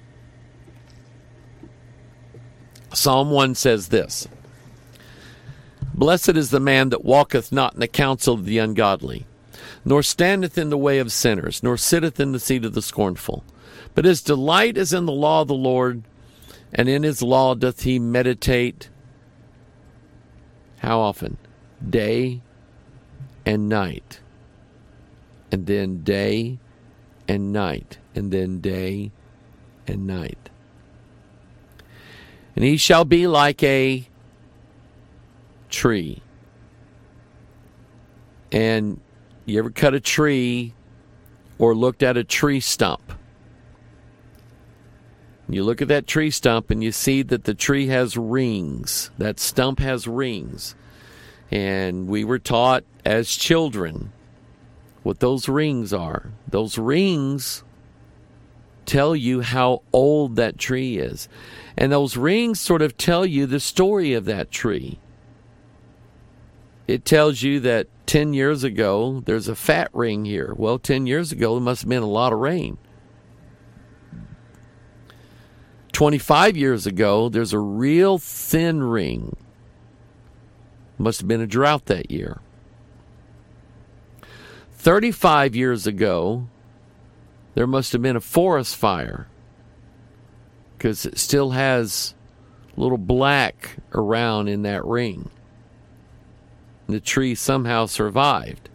Psalm one says this: Blessed is the man that walketh not in the counsel of the ungodly, nor standeth in the way of sinners, nor sitteth in the seat of the scornful. But his delight is in the law of the Lord, and in his law doth he meditate. How often? Day and night. And then day and night. And then day and night. And he shall be like a tree. And you ever cut a tree or looked at a tree stump? You look at that tree stump and you see that the tree has rings. That stump has rings. And we were taught as children what those rings are. Those rings tell you how old that tree is. And those rings sort of tell you the story of that tree. It tells you that ten years ago, there's a fat ring here. Well, ten years ago, there must have been a lot of rain. twenty-five years ago, there's a real thin ring. Must have been a drought that year. thirty-five years ago, there must have been a forest fire, because it still has a little black around in that ring. The tree somehow survived.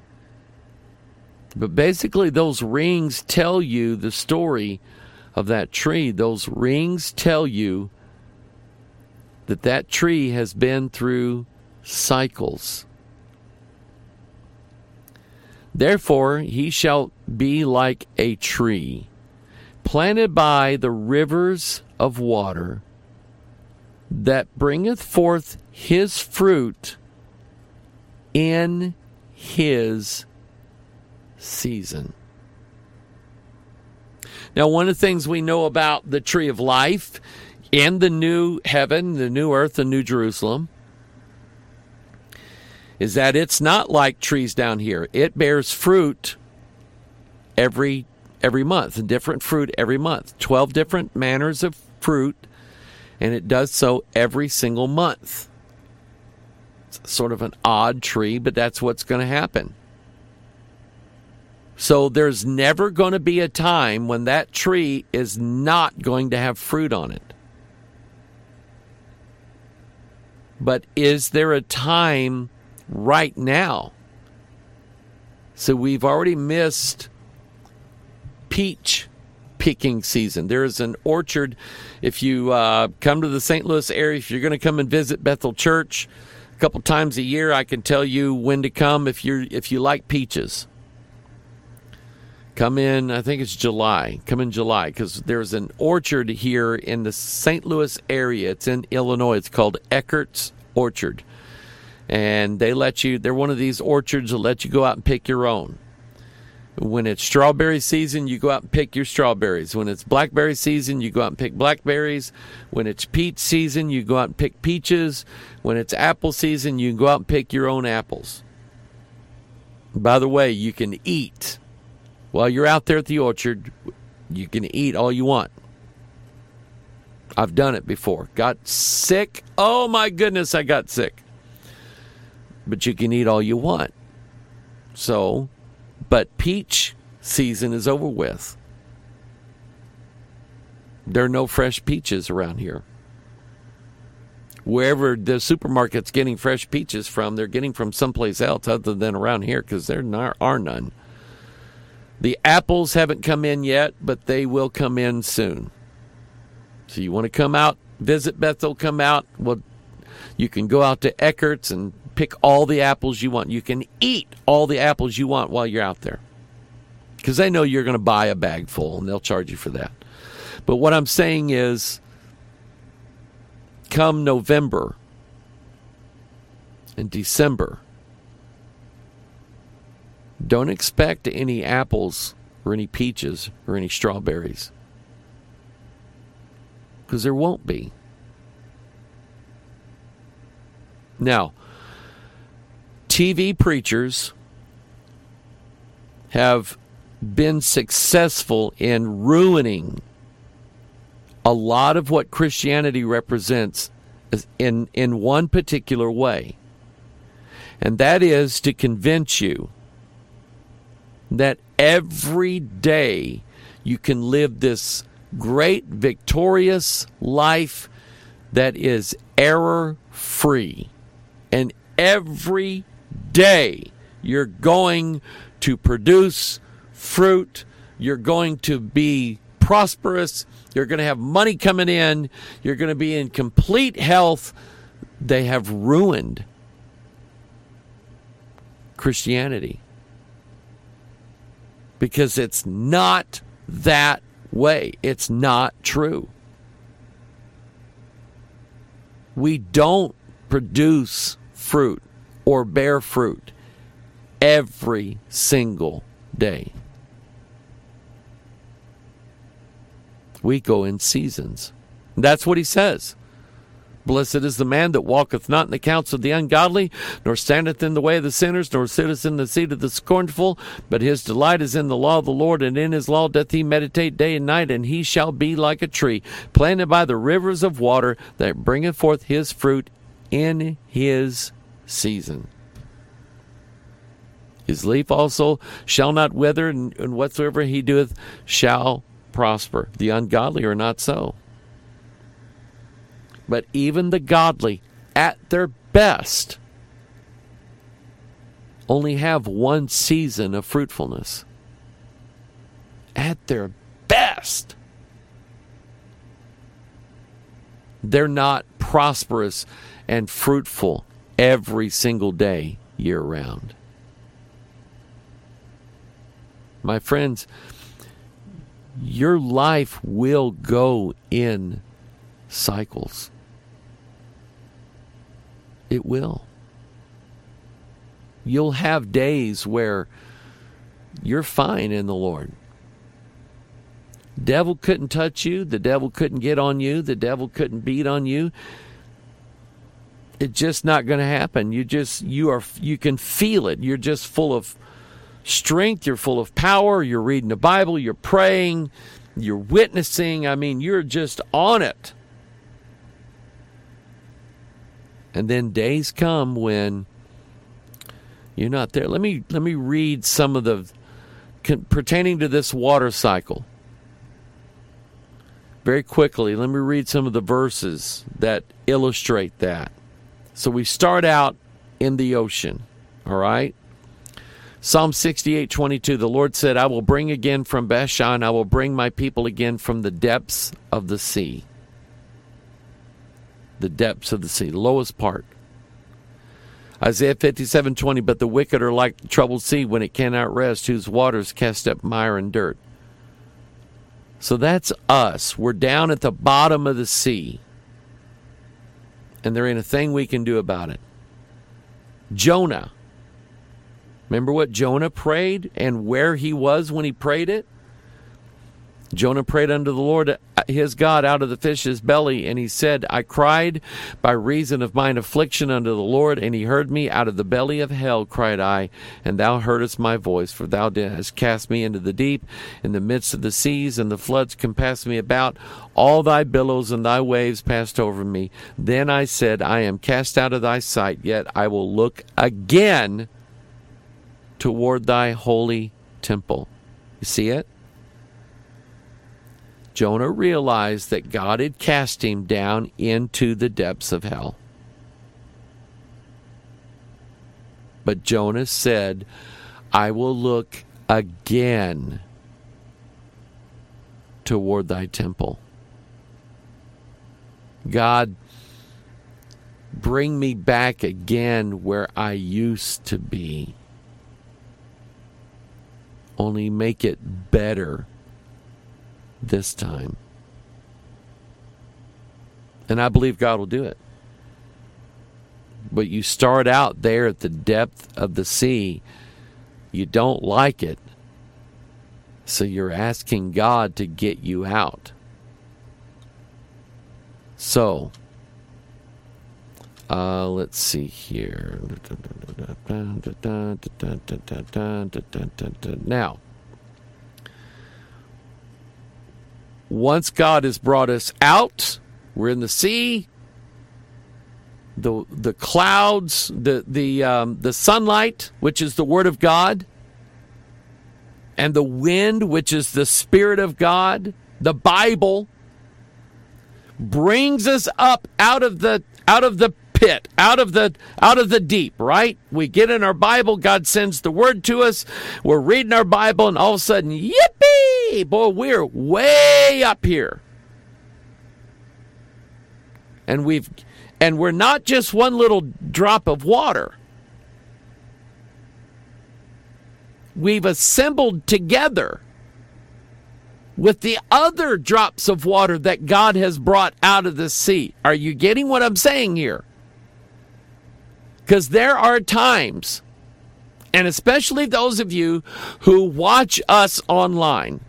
But basically, those rings tell you the story of that tree. Those rings tell you that that tree has been through cycles. Therefore, he shall be like a tree planted by the rivers of water, that bringeth forth his fruit in his season. Now, one of the things we know about the tree of life in the new heaven, the new earth, the new Jerusalem, is that it's not like trees down here. It bears fruit every every month, different fruit every month, twelve different manners of fruit, and it does so every single month. It's sort of an odd tree, but that's what's going to happen. So there's never going to be a time when that tree is not going to have fruit on it. But is there a time right now? So we've already missed peach picking season. There is an orchard. If you uh, come to the Saint Louis area, if you're going to come and visit Bethel Church a couple times a year, I can tell you when to come if you're if you like peaches. Come in, I think it's July. Come in July, because there's an orchard here in the Saint Louis area. It's in Illinois. It's called Eckert's Orchard. And they let you, they're one of these orchards that let you go out and pick your own. When it's strawberry season, you go out and pick your strawberries. When it's blackberry season, you go out and pick blackberries. When it's peach season, you go out and pick peaches. When it's apple season, you can go out and pick your own apples. By the way, you can eat. While you're out there at the orchard, you can eat all you want. I've done it before. Got sick. Oh my goodness, I got sick. But you can eat all you want. So, but peach season is over with. There are no fresh peaches around here. Wherever the supermarket's getting fresh peaches from, they're getting from someplace else other than around here, because there are none. The apples haven't come in yet, but they will come in soon. So you want to come out, visit Bethel, come out. Well, you can go out to Eckert's and pick all the apples you want. You can eat all the apples you want while you're out there. because they know you're going to buy a bag full, and they'll charge you for that. But what I'm saying is, come November and December, don't expect any apples or any peaches or any strawberries, because there won't be. Now, T V preachers have been successful in ruining a lot of what Christianity represents in, in one particular way. And that is to convince you that every day you can live this great, victorious life that is error-free. And every day you're going to produce fruit. You're going to be prosperous. You're going to have money coming in. You're going to be in complete health. They have ruined Christianity because it's not that way. It's not true. We don't produce fruit or bear fruit every single day. We go in seasons. That's what he says. Blessed is the man that walketh not in the counsel of the ungodly, nor standeth in the way of the sinners, nor sitteth in the seat of the scornful, but his delight is in the law of the Lord, and in his law doth he meditate day and night, and he shall be like a tree planted by the rivers of water, that bringeth forth his fruit in his season. His leaf also shall not wither, and whatsoever he doeth shall prosper. The ungodly are not so. But even the godly, at their best, only have one season of fruitfulness. At their best. They're not prosperous and fruitful every single day, year round. My friends, your life will go in cycles. It will. You'll have days where you're fine in the Lord. Devil couldn't touch you. The devil couldn't get on you. The devil couldn't beat on you. It's just not going to happen. You just you are you can feel it. You're just full of strength, you're full of power, you're reading the Bible, you're praying, you're witnessing. I mean, you're just on it. And then days come when you're not there. Let me let me read some of the pertaining to this water cycle. Very quickly, let me read some of the verses that illustrate that. So we start out in the ocean, all right? Psalm sixty-eight twenty-two, the Lord said, I will bring again from Bashan, I will bring my people again from the depths of the sea. The depths of the sea, lowest part. Isaiah fifty-seven twenty, but the wicked are like the troubled sea when it cannot rest, whose waters cast up mire and dirt. So that's us. We're down at the bottom of the sea. And there ain't a thing we can do about it. Jonah. Remember what Jonah prayed and where he was when he prayed it? Jonah prayed unto the Lord his God out of the fish's belly, and he said, I cried by reason of mine affliction unto the Lord, and he heard me. Out of the belly of hell cried I, and thou heardest my voice, for thou hast cast me into the deep, in the midst of the seas, and the floods compassed me about. All thy billows and thy waves passed over me. Then I said, I am cast out of thy sight, yet I will look again toward thy holy temple. You see it? Jonah realized that God had cast him down into the depths of hell. But Jonah said, I will look again toward thy temple. God, bring me back again where I used to be. only make it better this time. And I believe God will do it. But you start out there at the depth of the sea. You don't like it. So you're asking God to get you out. So, uh, let's see here. Now, once God has brought us out, we're in the sea. The the clouds, the the um, the sunlight, which is the Word of God, and the wind, which is the Spirit of God, the Bible, brings us up out of the out of the pit, out of the out of the deep. Right? We get in our Bible. God sends the Word to us. We're reading our Bible, and all of a sudden, yippee! Boy, we're way up here, and we've. And we're not just one little drop of water. We've assembled together with the other drops of water that God has brought out of the sea. Are you getting what I'm saying here? Because there are times, and especially those of you who watch us online.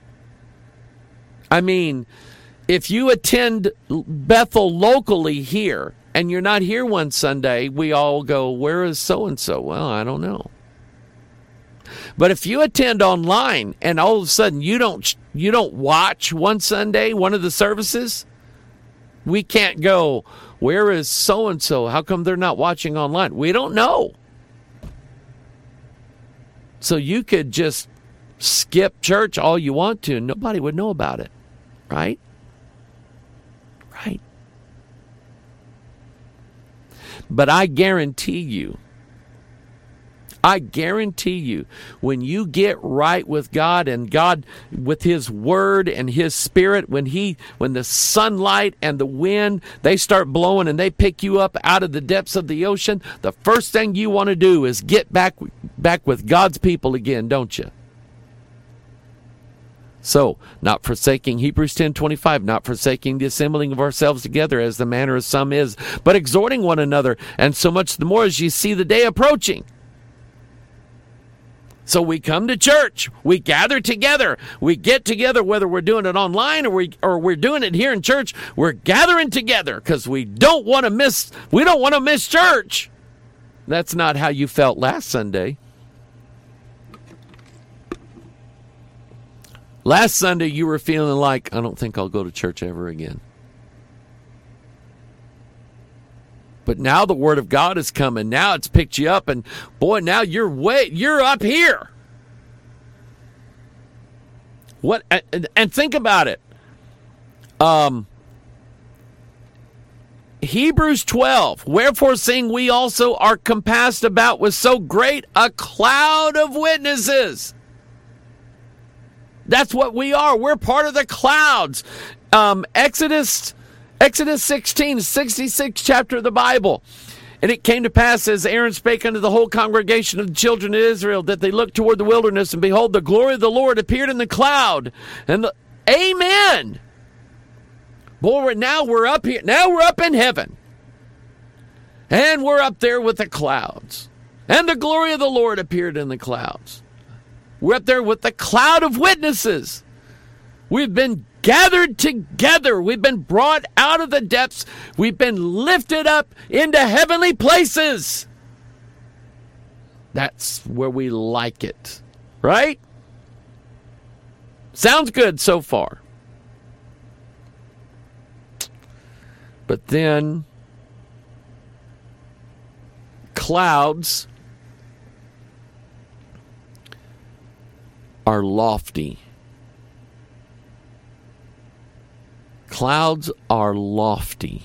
I mean, if you attend Bethel locally here, and you're not here one Sunday, we all go, where is so-and-so? Well, I don't know. But if you attend online, and all of a sudden you don't you don't watch one Sunday, one of the services, we can't go, where is so-and-so? How come they're not watching online? We don't know. So you could just skip church all you want to, and nobody would know about it, right? Right. But I guarantee you, I guarantee you, when you get right with God and God with His Word and His Spirit, when He, when the sunlight and the wind, they start blowing and they pick you up out of the depths of the ocean, the first thing you want to do is get back, back with God's people again, don't you? So, not forsaking, Hebrews ten twenty-five, not forsaking the assembling of ourselves together as the manner of some is, but exhorting one another, and so much the more as you see the day approaching. So we come to church, we gather together, we get together, whether we're doing it online or we or we're doing it here in church, we're gathering together because we don't want to miss we don't want to miss church. That's not how you felt last Sunday. Last Sunday, you were feeling like, I don't think I'll go to church ever again. But now the Word of God is coming. Now it's picked you up, and boy, now you're way, you're up here. What? And, and think about it. Um, Hebrews twelve. Wherefore, seeing we also are compassed about with so great a cloud of witnesses. That's what we are. We're part of the clouds. Um, Exodus, Exodus sixteen, sixty-sixth chapter of the Bible. And it came to pass as Aaron spake unto the whole congregation of the children of Israel, that they looked toward the wilderness, and behold, the glory of the Lord appeared in the cloud. And the, amen. Boy, we're, now we're up here. Now we're up in heaven. And we're up there with the clouds. And the glory of the Lord appeared in the clouds. We're up there with the cloud of witnesses. We've been gathered together. We've been brought out of the depths. We've been lifted up into heavenly places. That's where we like it, right? Sounds good so far. But then clouds are lofty. Clouds are lofty.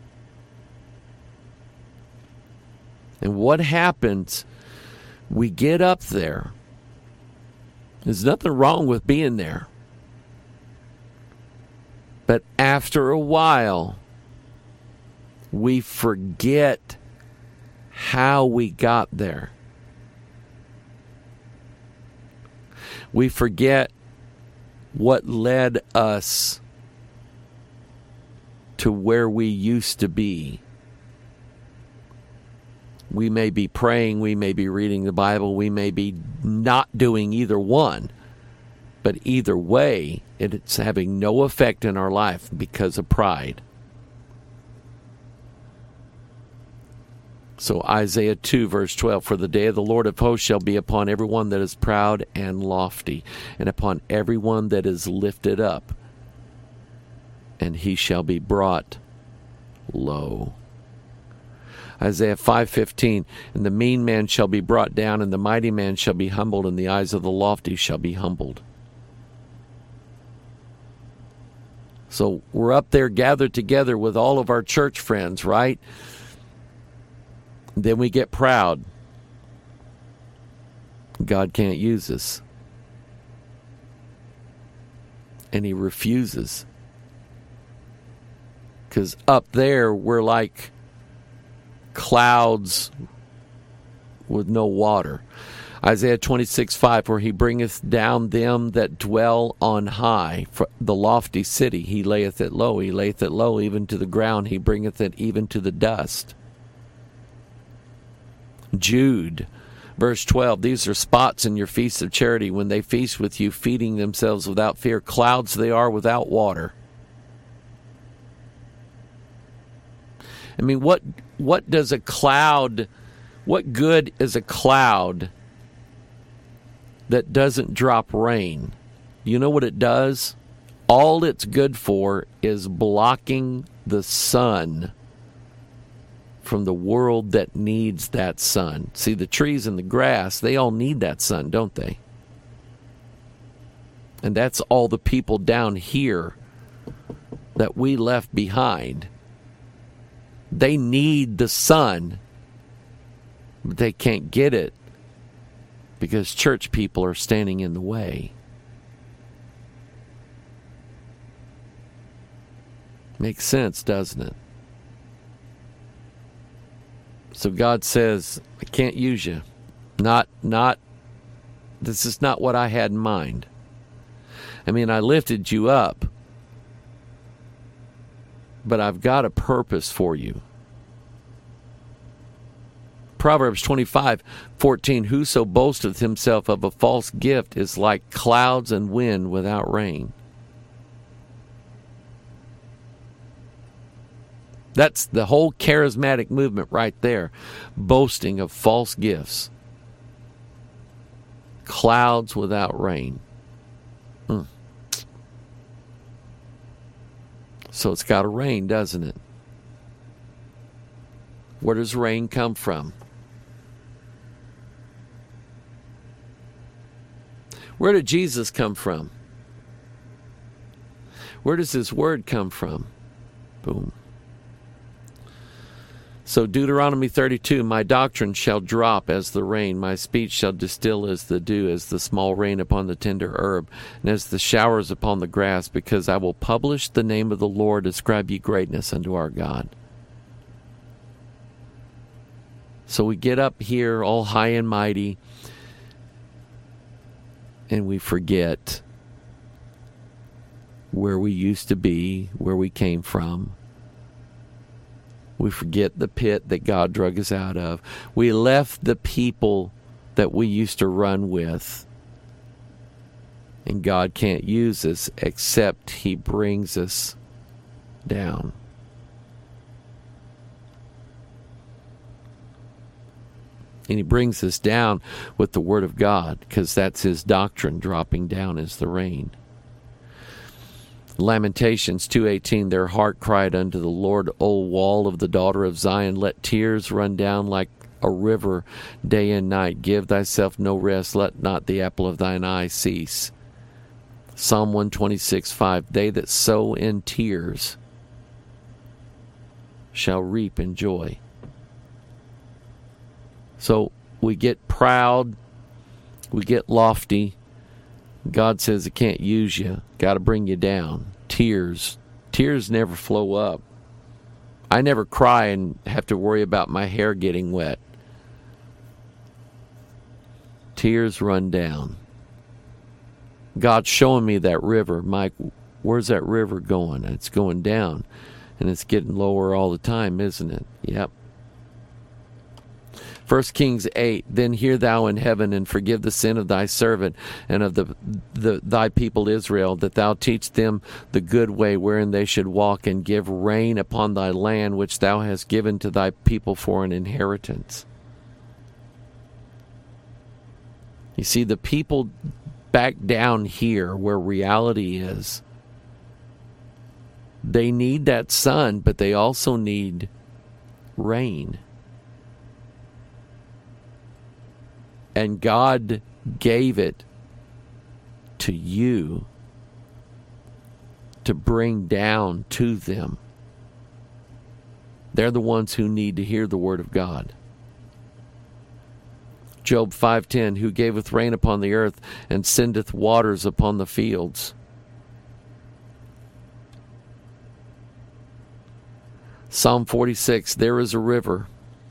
And what happens, we get up there. There's nothing wrong with being there. But after a while, we forget how we got there. We forget what led us to where we used to be. We may be praying, we may be reading the Bible, we may be not doing either one. But either way, it's having no effect in our life because of pride. So Isaiah two, verse twelve, for the day of the Lord of hosts shall be upon everyone that is proud and lofty, and upon everyone that is lifted up, and he shall be brought low. Isaiah five fifteen, and the mean man shall be brought down, and the mighty man shall be humbled, and the eyes of the lofty shall be humbled. So we're up there gathered together with all of our church friends, right? Then we get proud. God can't use us. And he refuses. Because up there, we're like clouds with no water. Isaiah twenty-six five, for he bringeth down them that dwell on high, for the lofty city. He layeth it low. He layeth it low even to the ground. He bringeth it even to the dust. Jude, verse twelve, these are spots in your feasts of charity when they feast with you, feeding themselves without fear. Clouds they are without water. I mean, what what does a cloud, what good is a cloud that doesn't drop rain? You know what it does? All it's good for is blocking the sun from the world that needs that sun. See, the trees and the grass, they all need that sun, don't they? And that's all the people down here that we left behind. They need the sun, but they can't get it because church people are standing in the way. Makes sense, doesn't it? So God says, I can't use you. Not, not, this is not what I had in mind. I mean, I lifted you up, but I've got a purpose for you. Proverbs twenty-five fourteen, whoso boasteth himself of a false gift is like clouds and wind without rain. That's the whole charismatic movement right there. Boasting of false gifts. Clouds without rain. Mm. So it's got to rain, doesn't it? Where does rain come from? Where did Jesus come from? Where does his word come from? Boom. So Deuteronomy thirty-two, my doctrine shall drop as the rain, my speech shall distill as the dew, as the small rain upon the tender herb, and as the showers upon the grass, because I will publish the name of the Lord, ascribe ye greatness unto our God. So we get up here all high and mighty, and we forget where we used to be, where we came from. We forget the pit that God drug us out of. We left the people that we used to run with. And God can't use us except he brings us down. And he brings us down with the Word of God, because that's his doctrine, dropping down as the rain. Lamentations two eighteen, their heart cried unto the Lord, O wall of the daughter of Zion, let tears run down like a river day and night. Give thyself no rest, let not the apple of thine eye cease. Psalm one twenty-six five, they that sow in tears shall reap in joy. So we get proud, we get lofty. God says, I can't use you. Got to bring you down. Tears. Tears never flow up. I never cry and have to worry about my hair getting wet. Tears run down. God's showing me that river. Mike, where's that river going? It's going down, and it's getting lower all the time, isn't it? Yep. First Kings eight, then hear thou in heaven, and forgive the sin of thy servant and of the, the thy people Israel, that thou teach them the good way wherein they should walk, and give rain upon thy land which thou hast given to thy people for an inheritance. You see, the people back down here where reality is, they need that sun, but they also need rain. And God gave it to you to bring down to them. They're the ones who need to hear the word of God. Job five ten, who gaveth rain upon the earth and sendeth waters upon the fields. Psalm forty-six, there is a river,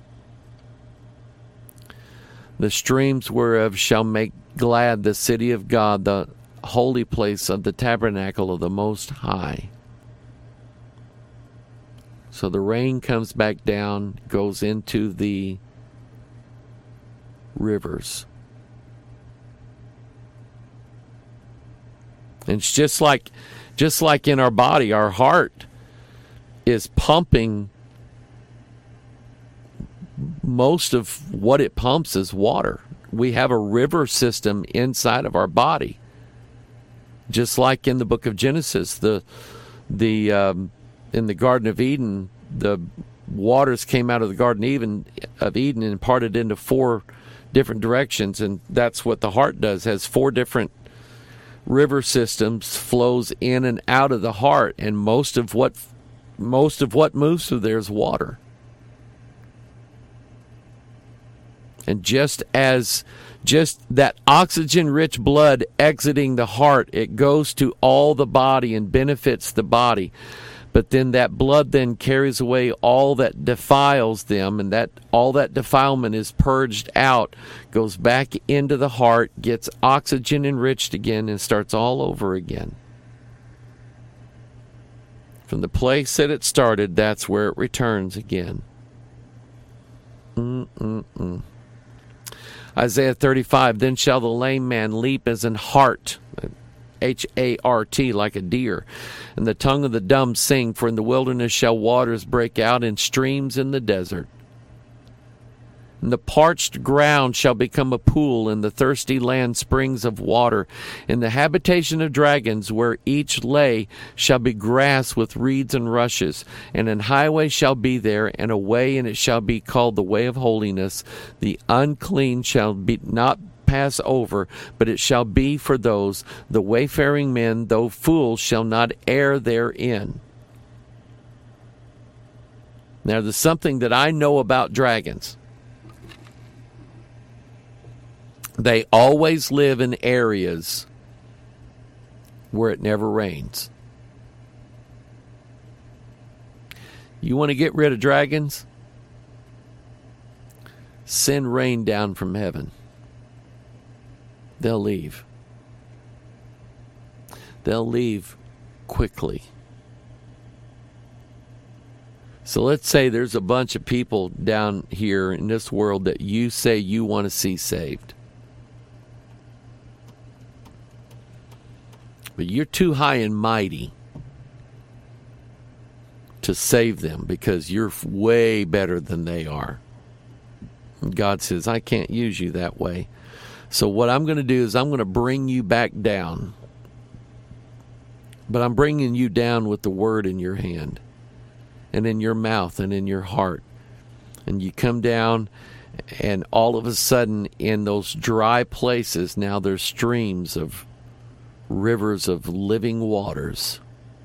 the streams whereof shall make glad the city of God, the holy place of the tabernacle of the Most High. So the rain comes back down, goes into the rivers. And it's just like, just like in our body, our heart is pumping. Most of what it pumps is water. We have a river system inside of our body. Just like in the book of Genesis, the the um, in the Garden of Eden, the waters came out of the Garden Eden, of Eden and parted into four different directions, and that's what the heart does. It has four different river systems, flows in and out of the heart, and most of what most of what moves through there is water. And just as just that oxygen-rich blood exiting the heart, it goes to all the body and benefits the body. But then that blood then carries away all that defiles them, and that all that defilement is purged out, goes back into the heart, gets oxygen enriched again, and starts all over again. From the place that it started, that's where it returns again. Mm-mm-mm. Isaiah thirty-five, then shall the lame man leap as an hart, H A R T, like a deer, and the tongue of the dumb sing, for in the wilderness shall waters break out in streams in the desert. And the parched ground shall become a pool, and the thirsty land springs of water. In the habitation of dragons, where each lay, shall be grass with reeds and rushes. And an highway shall be there, and a way, and it shall be called the way of holiness. The unclean shall be not pass over, but it shall be for those. The wayfaring men, though fools, shall not err therein. Now, there's something that I know about dragons. They always live in areas where it never rains. You want to get rid of dragons? Send rain down from heaven. They'll leave. They'll leave quickly. So let's say there's a bunch of people down here in this world that you say you want to see saved. But you're too high and mighty to save them because you're way better than they are. And God says, I can't use you that way. So what I'm going to do is I'm going to bring you back down. But I'm bringing you down with the word in your hand and in your mouth and in your heart. And you come down, and all of a sudden in those dry places, now there's streams of rivers of living waters.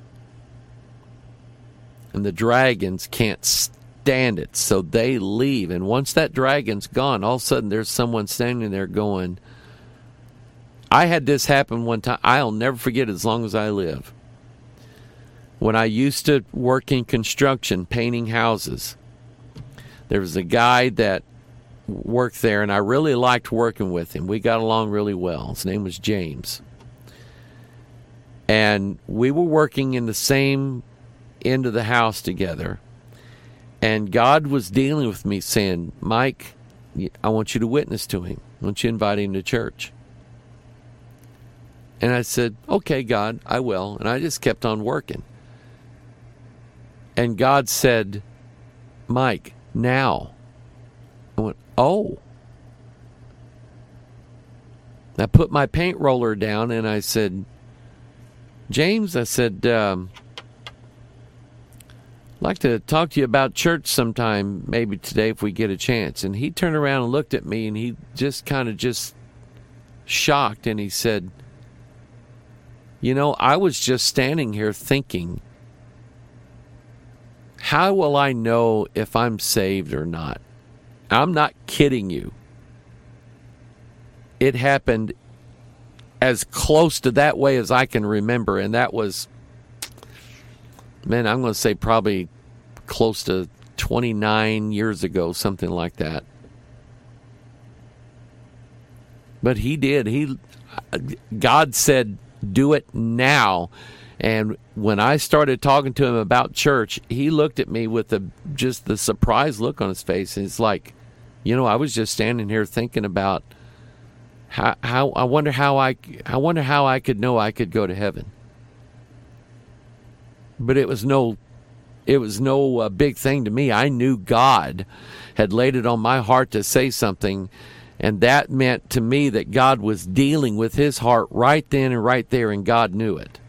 And the dragons can't stand it, so they leave. And once that dragon's gone, all of a sudden there's someone standing there going, I had this happen one time. I'll never forget it as long as I live. When I used to work in construction, painting houses, there was a guy that worked there, and I really liked working with him. We got along really well. His name was James. And we were working in the same end of the house together. And God was dealing with me saying, Mike, I want you to witness to him. I want you to invite him to church. And I said, okay, God, I will. And I just kept on working. And God said, Mike, now. I went, oh. I put my paint roller down and I said, James, I said, um, I'd like to talk to you about church sometime, maybe today if we get a chance. And he turned around and looked at me and he just kind of just shocked and he said, you know, I was just standing here thinking, how will I know if I'm saved or not? I'm not kidding you. It happened as close to that way as I can remember, and that was, man, I'm going to say probably close to twenty-nine years ago, something like that. But he did. He, God said, do it now. And when I started talking to him about church, he looked at me with the, just the surprised look on his face. And it's like, you know, I was just standing here thinking about how, how I wonder how I, I wonder how I could know I could go to heaven. But it was no, it was no uh, big thing to me. I knew God had laid it on my heart to say something. And that meant to me that God was dealing with his heart right then and right there, and God knew it.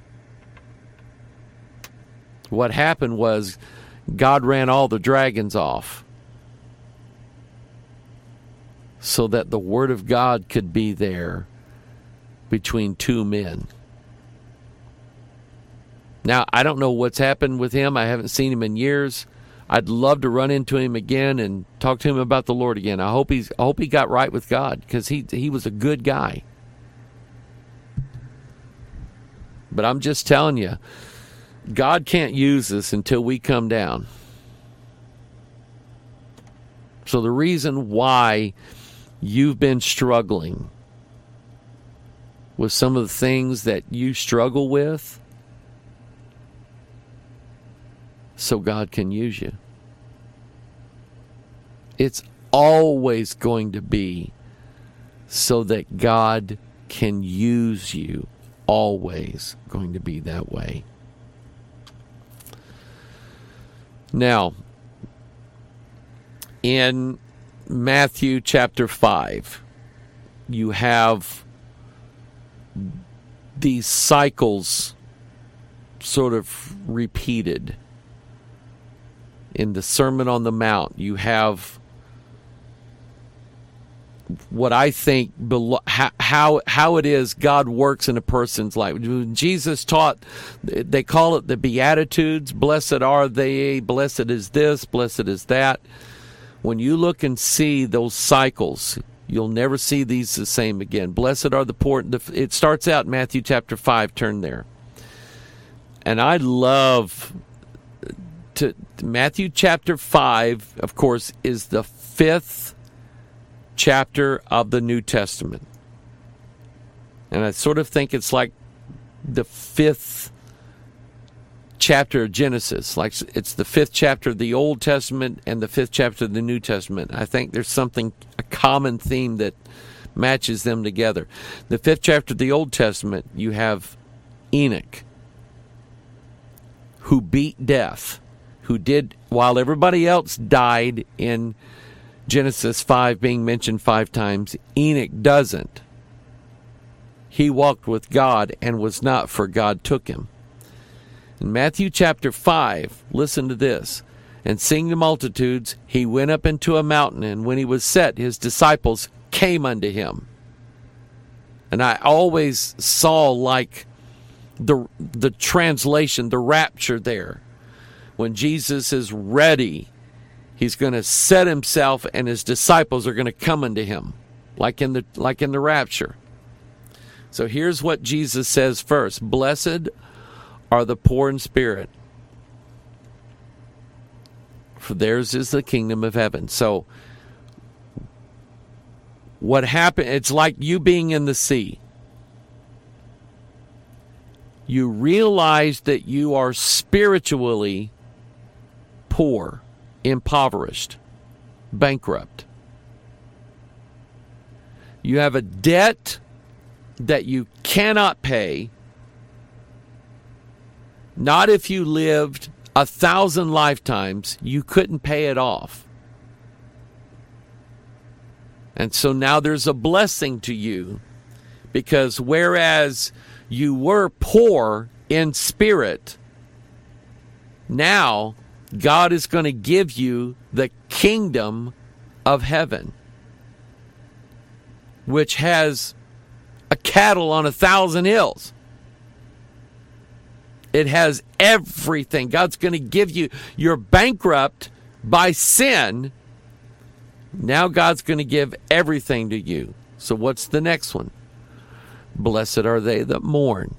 What happened was God ran all the dragons off so that the Word of God could be there between two men. Now, I don't know what's happened with him. I haven't seen him in years. I'd love to run into him again and talk to him about the Lord again. I hope he's I hope he got right with God, because he he was a good guy. But I'm just telling you, God can't use us until we come down. So the reason why you've been struggling with some of the things that you struggle with, so God can use you. It's always going to be so that God can use you. Always going to be that way. Now, in Matthew chapter five, you have these cycles sort of repeated. In the Sermon on the Mount, you have what I think how how, how it is God works in a person's life. Jesus taught, they call it the Beatitudes. Blessed are they, blessed is this, blessed is that. When you look and see those cycles, you'll never see these the same again. Blessed are the poor. It starts out in Matthew chapter five. Turn there. And I love to Matthew chapter five, of course, is the fifth chapter of the New Testament. And I sort of think it's like the fifth chapter of Genesis. Like it's the fifth chapter of the Old Testament and the fifth chapter of the New Testament. I think there's something, a common theme that matches them together. The fifth chapter of the Old Testament, you have Enoch, who beat death, who did, while everybody else died in Genesis five being mentioned five times, Enoch doesn't. He walked with God and was not, for God took him. In Matthew chapter five, listen to this. And seeing the multitudes, he went up into a mountain, and when he was set, his disciples came unto him. And I always saw like the the translation, the rapture there. When Jesus is ready, he's going to set himself and his disciples are going to come unto him, like in the like in the rapture. So here's what Jesus says first. Blessed are the poor in spirit, for theirs is the kingdom of heaven. So what happened, it's like you being in the sea. you realize that you are spiritually poor, impoverished, bankrupt. You have a debt that you cannot pay. Not if you lived a thousand lifetimes, you couldn't pay it off. And so now there's a blessing to you, because whereas you were poor in spirit, now God is going to give you the kingdom of heaven, which has a cattle on a thousand hills. It has everything. God's going to give you, you're bankrupt by sin. Now God's going to give everything to you. So what's the next one? Blessed are they that mourn.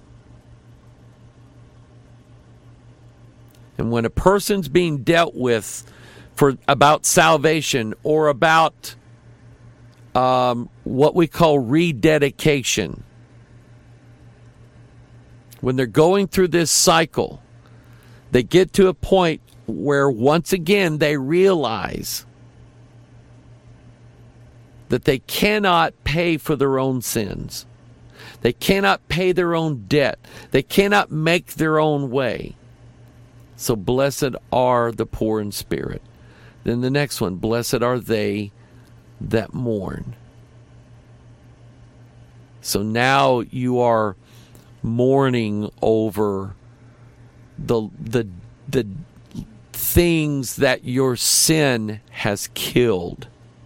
And when a person's being dealt with for about salvation or about um, what we call rededication, when they're going through this cycle, they get to a point where once again they realize that they cannot pay for their own sins. They cannot pay their own debt. They cannot make their own way. So blessed are the poor in spirit. Then the next one, blessed are they that mourn. So now you are mourning over the the the things that your sin has killed.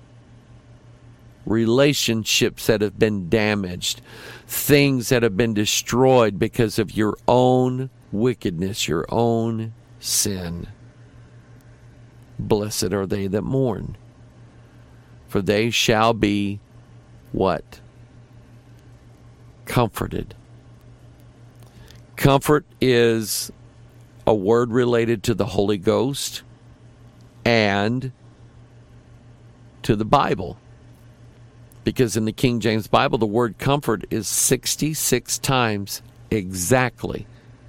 Relationships that have been damaged, things that have been destroyed because of your own wickedness, your own sin. Blessed are they that mourn, for they shall be what? Comforted. Comfort is a word related to the Holy Ghost and to the Bible. Because in the King James Bible, the word comfort is sixty-six times exactly.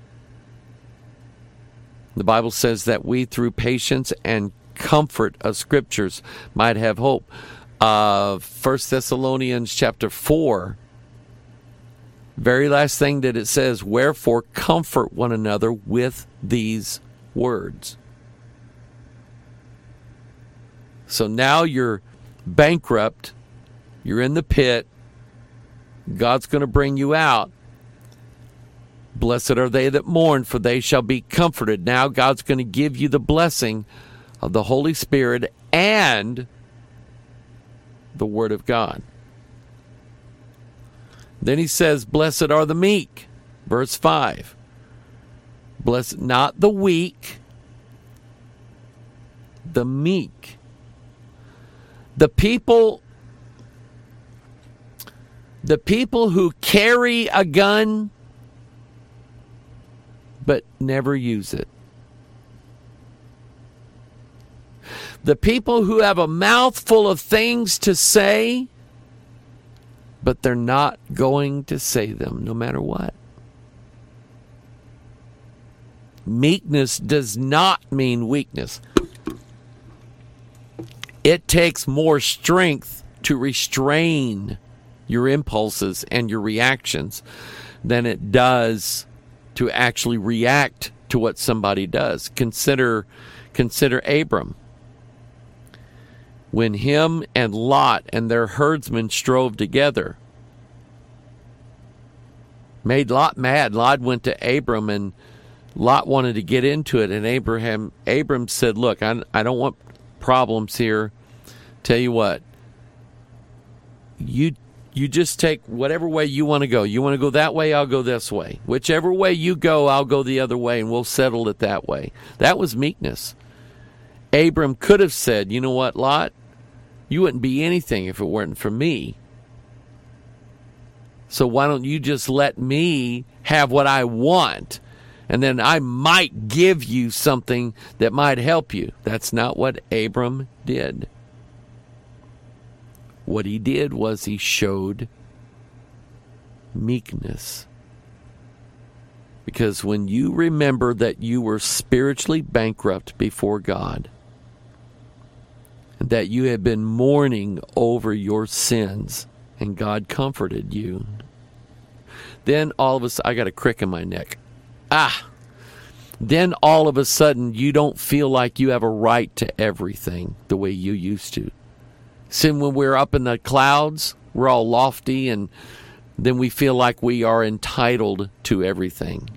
The Bible says that we, through patience and comfort of Scriptures, might have hope. Uh, First Thessalonians chapter four, very last thing that it says, wherefore comfort one another with these words. So now you're bankrupt. You're in the pit. God's going to bring you out. Blessed are they that mourn, for they shall be comforted. Now God's going to give you the blessing of the Holy Spirit and the Word of God. Then he says, blessed are the meek. Verse five. Blessed, not the weak, the meek. The people The people who carry a gun but never use it. The people who have a mouthful of things to say, but they're not going to say them no matter what. Meekness does not mean weakness. It takes more strength to restrain your impulses and your reactions than it does to actually react to what somebody does. Consider, consider Abram. When him and Lot and their herdsmen strove together, made Lot mad. Lot went to Abram, and Lot wanted to get into it, and Abraham, Abram said, look, I, I don't want problems here. Tell you what, you You just take whatever way you want to go. You want to go that way, I'll go this way. Whichever way you go, I'll go the other way, and we'll settle it that way. That was meekness. Abram could have said, you know what, Lot? You wouldn't be anything if it weren't for me. So why don't you just let me have what I want, and then I might give you something that might help you. That's not what Abram did. What he did was he showed meekness. Because when you remember that you were spiritually bankrupt before God, and that you had been mourning over your sins, and God comforted you, then all of a sudden, I got a crick in my neck. Ah! Then all of a sudden, you don't feel like you have a right to everything the way you used to. See, when we're up in the clouds, we're all lofty, and then we feel like we are entitled to everything.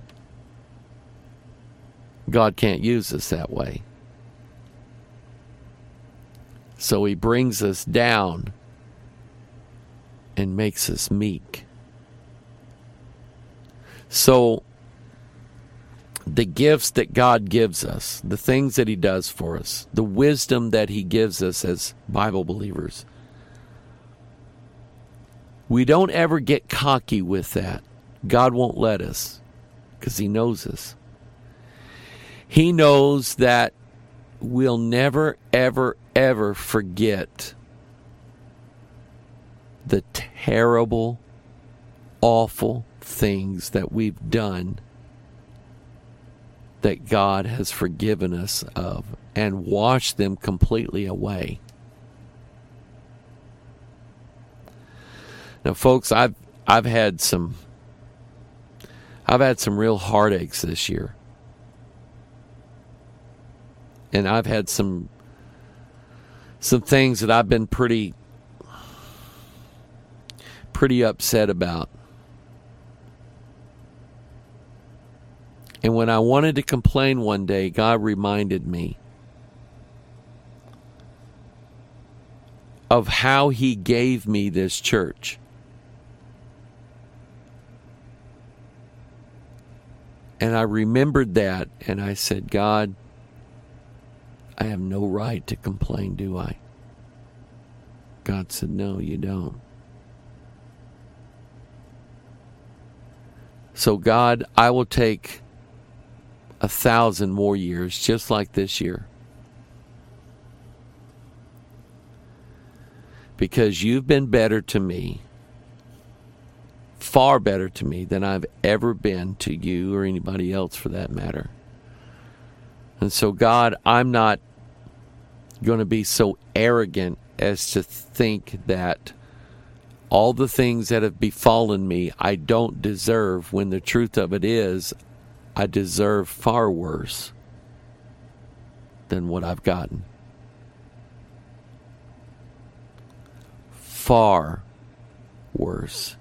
God can't use us that way. So he brings us down and makes us meek. So the gifts that God gives us, the things that he does for us, the wisdom that he gives us as Bible believers, we don't ever get cocky with that. God won't let us because he knows us. He knows that we'll never, ever, ever forget the terrible, awful things that we've done that God has forgiven us of and washed them completely away. Now, folks, I've I've had some I've had some real heartaches this year. And I've had some some things that I've been pretty pretty upset about. And when I wanted to complain one day, God reminded me of how he gave me this church. And I remembered that, and I said, God, I have no right to complain, do I? God said, no, you don't. So God, I will take a thousand more years, just like this year. Because you've been better to me, far better to me than I've ever been to you or anybody else for that matter. And so, God, I'm not going to be so arrogant as to think that all the things that have befallen me I don't deserve, when the truth of it is I deserve far worse than what I've gotten. Far worse.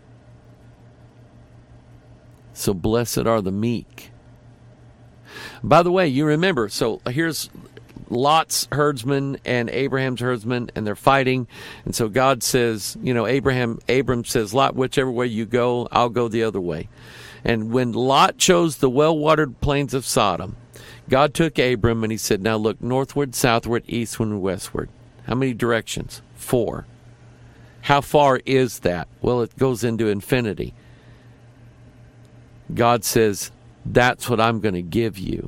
So blessed are the meek. By the way, you remember, so here's Lot's herdsman and Abraham's herdsman, and they're fighting. And so God says, you know, Abraham, Abram says, Lot, whichever way you go, I'll go the other way. And when Lot chose the well-watered plains of Sodom, God took Abram and he said, now look, northward, southward, eastward, and westward. How many directions? Four. How far is that? Well, it goes into infinity. God says, that's what I'm going to give you.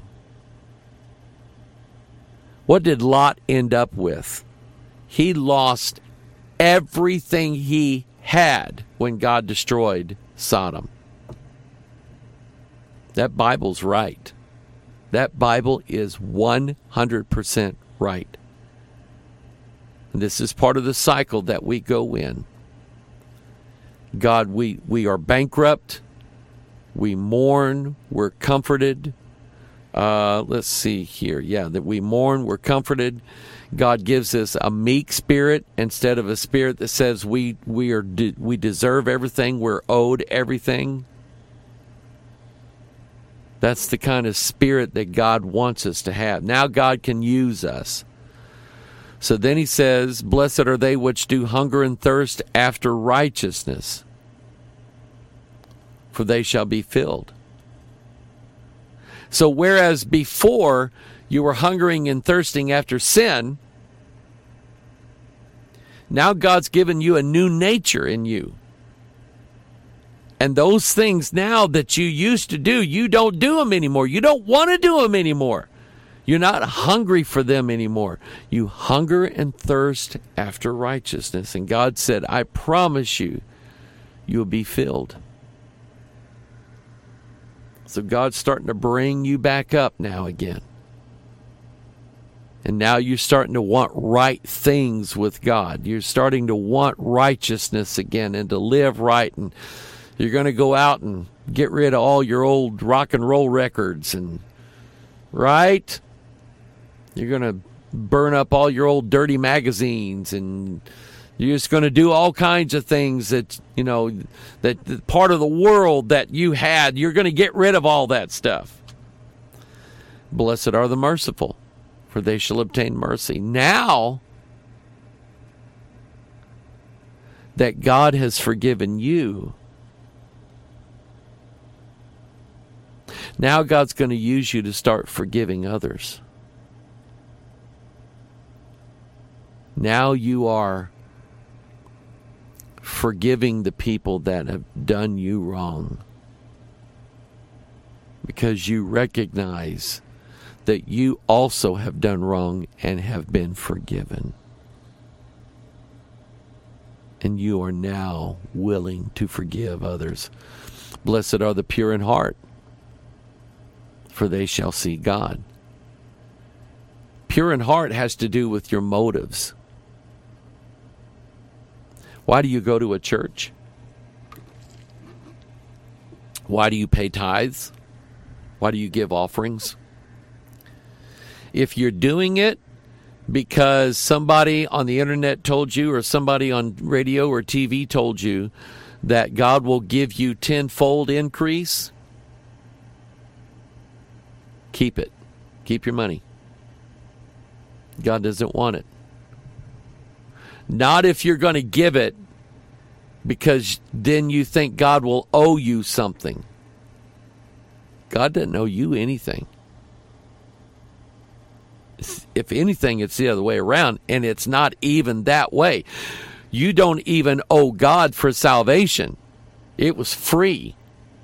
What did Lot end up with? He lost everything he had when God destroyed Sodom. That Bible's right. That Bible is one hundred percent right. And this is part of the cycle that we go in. God, we, we are bankrupt. We mourn. We're comforted. Uh, let's see here. Yeah, that we mourn, we're comforted. God gives us a meek spirit instead of a spirit that says we we are de- we deserve everything, we're owed everything. That's the kind of spirit that God wants us to have. Now God can use us. So then he says, blessed are they which do hunger and thirst after righteousness, for they shall be filled. So whereas before you were hungering and thirsting after sin, now God's given you a new nature in you. And those things now that you used to do, you don't do them anymore. You don't want to do them anymore. You're not hungry for them anymore. You hunger and thirst after righteousness. And God said, I promise you, you'll be filled. So God's starting to bring you back up now again. And now you're starting to want right things with God. You're starting to want righteousness again and to live right. And you're going to go out and get rid of all your old rock and roll records. And right? You're going to burn up all your old dirty magazines. And you're just going to do all kinds of things that, you know, that, that part of the world that you had. You're going to get rid of all that stuff. Blessed are the merciful, for they shall obtain mercy. Now that God has forgiven you, now God's going to use you to start forgiving others. Now you are forgiving the people that have done you wrong, because you recognize that you also have done wrong and have been forgiven. And you are now willing to forgive others. Blessed are the pure in heart, for they shall see God. Pure in heart has to do with your motives. Why do you go to a church? Why do you pay tithes? Why do you give offerings? If you're doing it because somebody on the internet told you, or somebody on radio or T V told you that God will give you tenfold increase, keep it. Keep your money. God doesn't want it. Not if you're going to give it because then you think God will owe you something. God doesn't owe you anything. If anything, it's the other way around, and it's not even that way. You don't even owe God for salvation. It was free.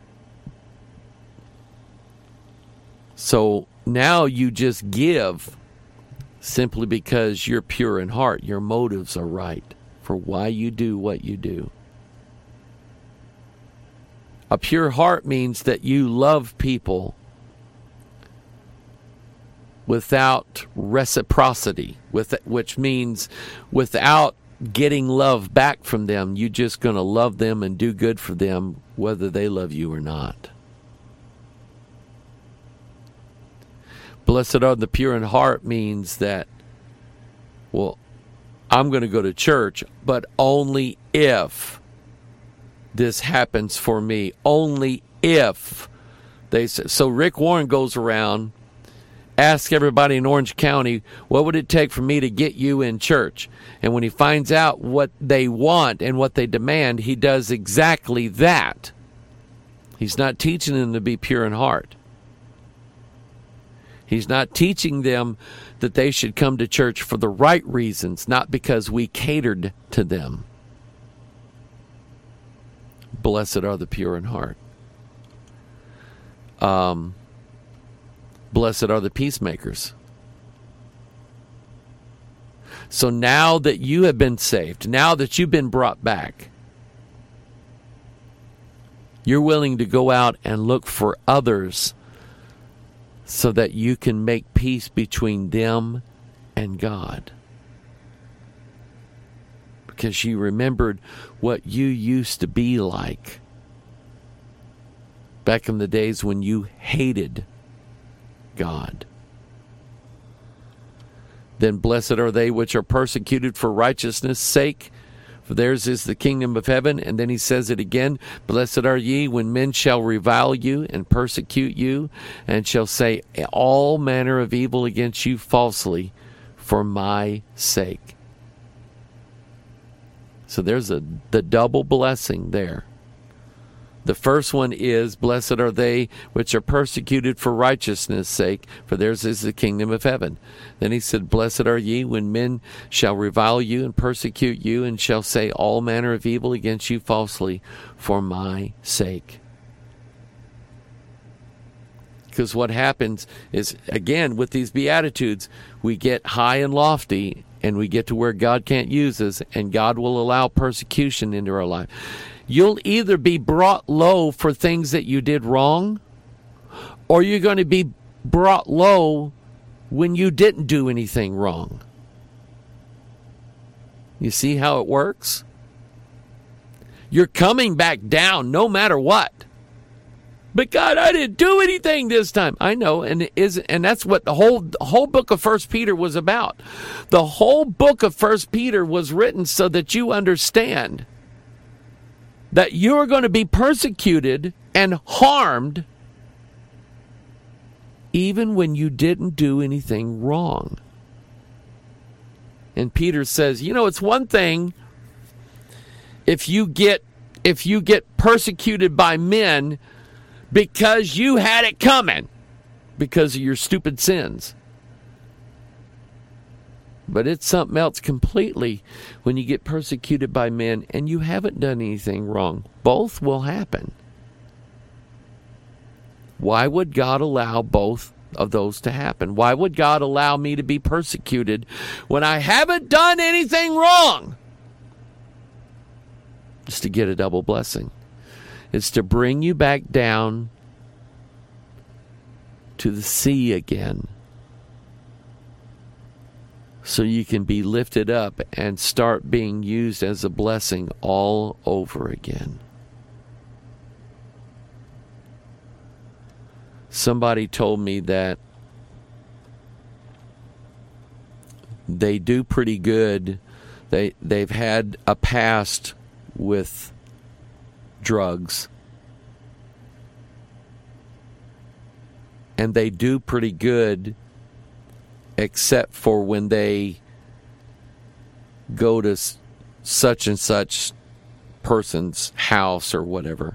So now you just give simply because you're pure in heart. Your motives are right for why you do what you do. A pure heart means that you love people without reciprocity, with which means without getting love back from them. You're just going to love them and do good for them whether they love you or not. Blessed are the pure in heart means that, well, I'm going to go to church, but only if this happens for me. Only if they say. So Rick Warren goes around, ask everybody in Orange County, what would it take for me to get you in church? And when he finds out what they want and what they demand, he does exactly that. He's not teaching them to be pure in heart. He's not teaching them that they should come to church for the right reasons, not because we catered to them. Blessed are the pure in heart. Um, blessed are the peacemakers. So now that you have been saved, now that you've been brought back, you're willing to go out and look for others so that you can make peace between them and God. Because you remembered what you used to be like back in the days when you hated God. Then blessed are they which are persecuted for righteousness' sake, for theirs is the kingdom of heaven. And then he says it again, blessed are ye when men shall revile you and persecute you, and shall say all manner of evil against you falsely for my sake. So there's a the double blessing there. The first one is, blessed are they which are persecuted for righteousness' sake, for theirs is the kingdom of heaven. Then he said, blessed are ye when men shall revile you and persecute you, and shall say all manner of evil against you falsely for my sake. Because what happens is, again, with these Beatitudes, we get high and lofty, and we get to where God can't use us, and God will allow persecution into our life. You'll either be brought low for things that you did wrong, or you're going to be brought low when you didn't do anything wrong. You see how it works? You're coming back down no matter what. But God, I didn't do anything this time. I know, and it is, and that's what the whole the whole book of First Peter was about. The whole book of First Peter was written so that you understand that you're going to be persecuted and harmed even when you didn't do anything wrong. And Peter says, you know, it's one thing if you get if you get persecuted by men because you had it coming because of your stupid sins. But it's something else completely when you get persecuted by men and you haven't done anything wrong. Both will happen. Why would God allow both of those to happen? Why would God allow me to be persecuted when I haven't done anything wrong? Just to get a double blessing. It's to bring you back down to the sea again, so you can be lifted up and start being used as a blessing all over again. Somebody told me that they do pretty good. They they've had a past with drugs, and they do pretty good except for when they go to such and such person's house or whatever.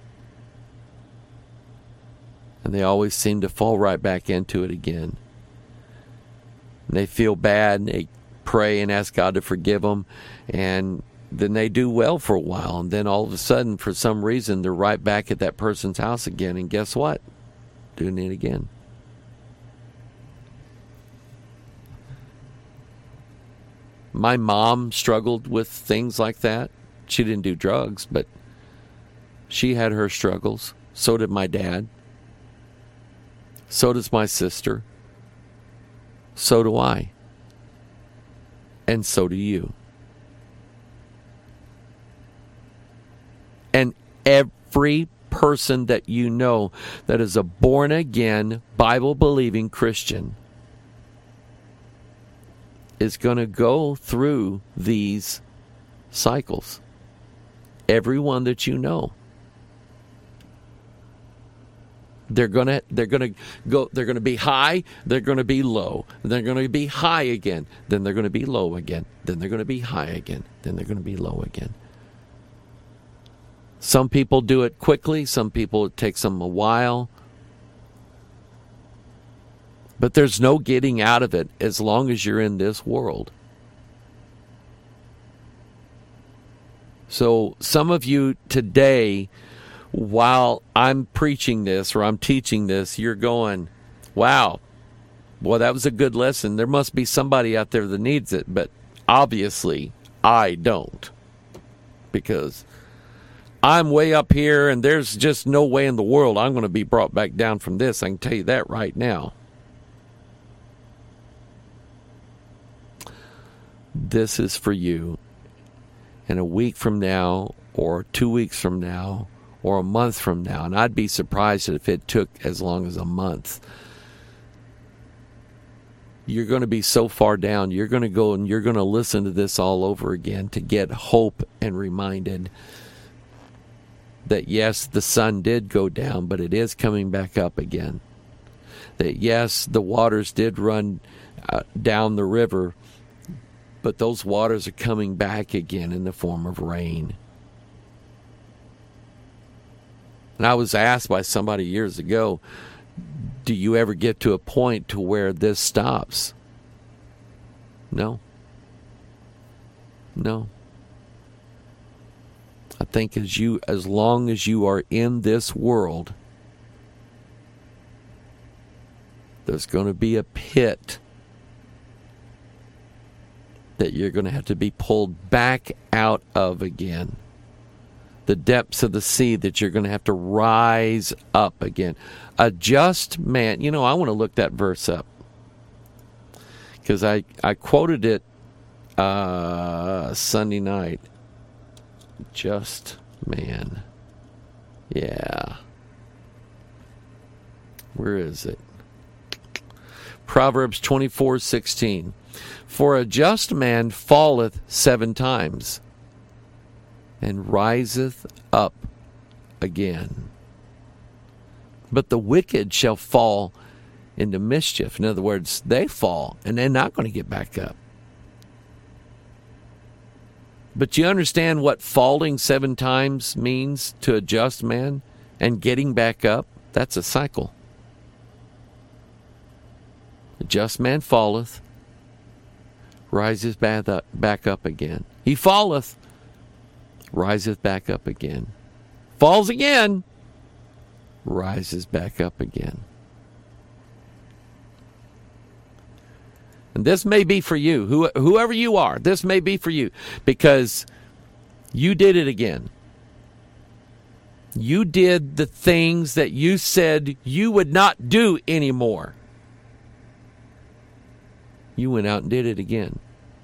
And they always seem to fall right back into it again. And they feel bad, and they pray and ask God to forgive them, and then they do well for a while, and then all of a sudden, for some reason, they're right back at that person's house again, and guess what? Doing it again. My mom struggled with things like that. She didn't do drugs, but she had her struggles. So did my dad. So does my sister. So do I. And so do you. And every person that you know that is a born-again, Bible-believing Christian is going to go through these cycles. Everyone that you know. They're gonna they're gonna go they're gonna be high, they're gonna be low, they're gonna be high again, then they're gonna be low again, then they're gonna be high again, then they're gonna be low again. Some people do it quickly, some people it takes them a while. But there's no getting out of it as long as you're in this world. So some of you today, while I'm preaching this or I'm teaching this, you're going, wow, well, that was a good lesson. There must be somebody out there that needs it. But obviously, I don't. Because I'm way up here and there's just no way in the world I'm going to be brought back down from this. I can tell you that right now. This is for you. And a week from now, or two weeks from now, or a month from now, and I'd be surprised if it took as long as a month. You're going to be so far down, you're going to go and you're going to listen to this all over again to get hope and reminded that yes, the sun did go down, but it is coming back up again. That yes, the waters did run uh, down the river, but those waters are coming back again in the form of rain. And I was asked by somebody years ago, do you ever get to a point to where this stops? No. No. I think as you, as long as you are in this world, there's going to be a pit that you're going to have to be pulled back out of again. the depths of the sea that you're going to have to rise up again. A just man, you know, I want to look that verse up because I, I quoted it uh, Sunday night. Just man. Yeah. Where is it? Proverbs twenty-four sixteen. For a just man falleth seven times, and riseth up again. But the wicked shall fall into mischief. In other words, they fall, and they're not going to get back up. But you understand what falling seven times means to a just man and getting back up? That's a cycle. A just man falleth, rises back up, back up again. He falleth, riseth back up again. Falls again, rises back up again. And this may be for you, who, whoever you are, this may be for you, because you did it again. You did the things that you said you would not do anymore. You went out and did it again.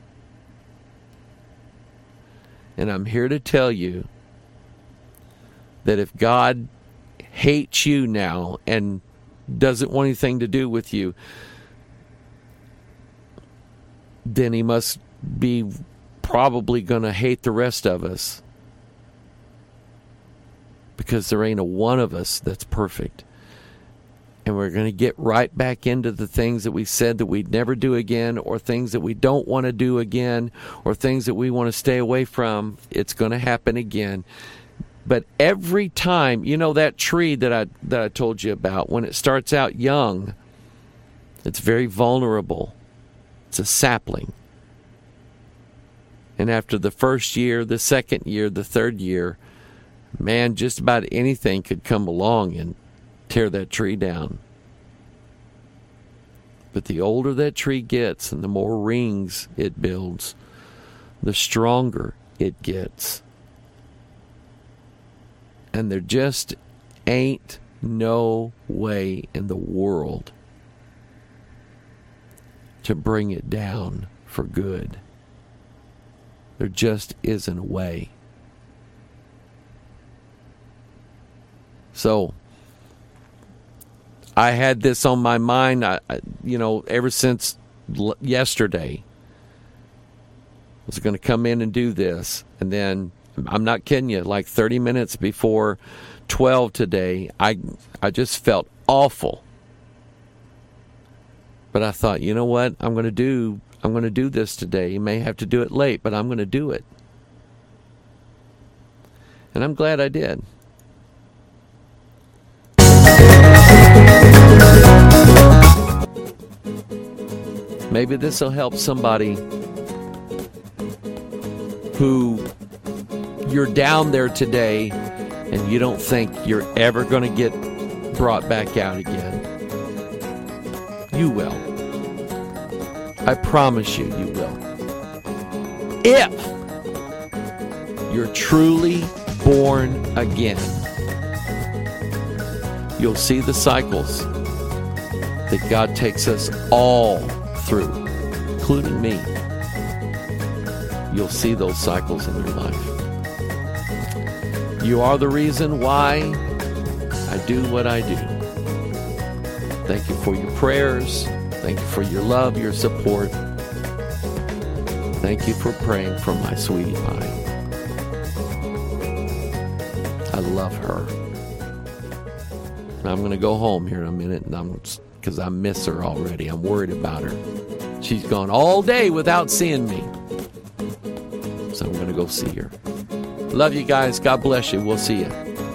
And I'm here to tell you that if God hates you now and doesn't want anything to do with you, then he must be probably going to hate the rest of us. Because there ain't a one of us that's perfect. And we're going to get right back into the things that we said that we'd never do again, or things that we don't want to do again, or things that we want to stay away from. It's going to happen again. But every time, you know that tree that I that I told you about, when it starts out young, it's very vulnerable. It's a sapling. And after the first year, the second year, the third year, man, just about anything could come along and tear that tree down. But the older that tree gets and the more rings it builds, the stronger it gets. And there just ain't no way in the world to bring it down for good. There just isn't a way. So, I had this on my mind, I, I, you know, ever since l- yesterday. I was going to come in and do this. And then, I'm not kidding you, like thirty minutes before twelve today, I I just felt awful. But I thought, you know what? I'm going to do I'm going to do this today. You may have to do it late, but I'm going to do it. And I'm glad I did. Maybe this will help somebody who you're down there today and you don't think you're ever going to get brought back out again. You will. I promise you, you will. If you're truly born again, you'll see the cycles that God takes us all through, including me. You'll see those cycles in your life. You are the reason why I do what I do. Thank you for your prayers. Thank you for your love, your support. Thank you for praying for my sweetie pie. I love her. I'm going to go home here in a minute, and I'm because I miss her already. I'm worried about her. She's gone all day without seeing me. So I'm going to go see her. Love you guys. God bless you. We'll see you.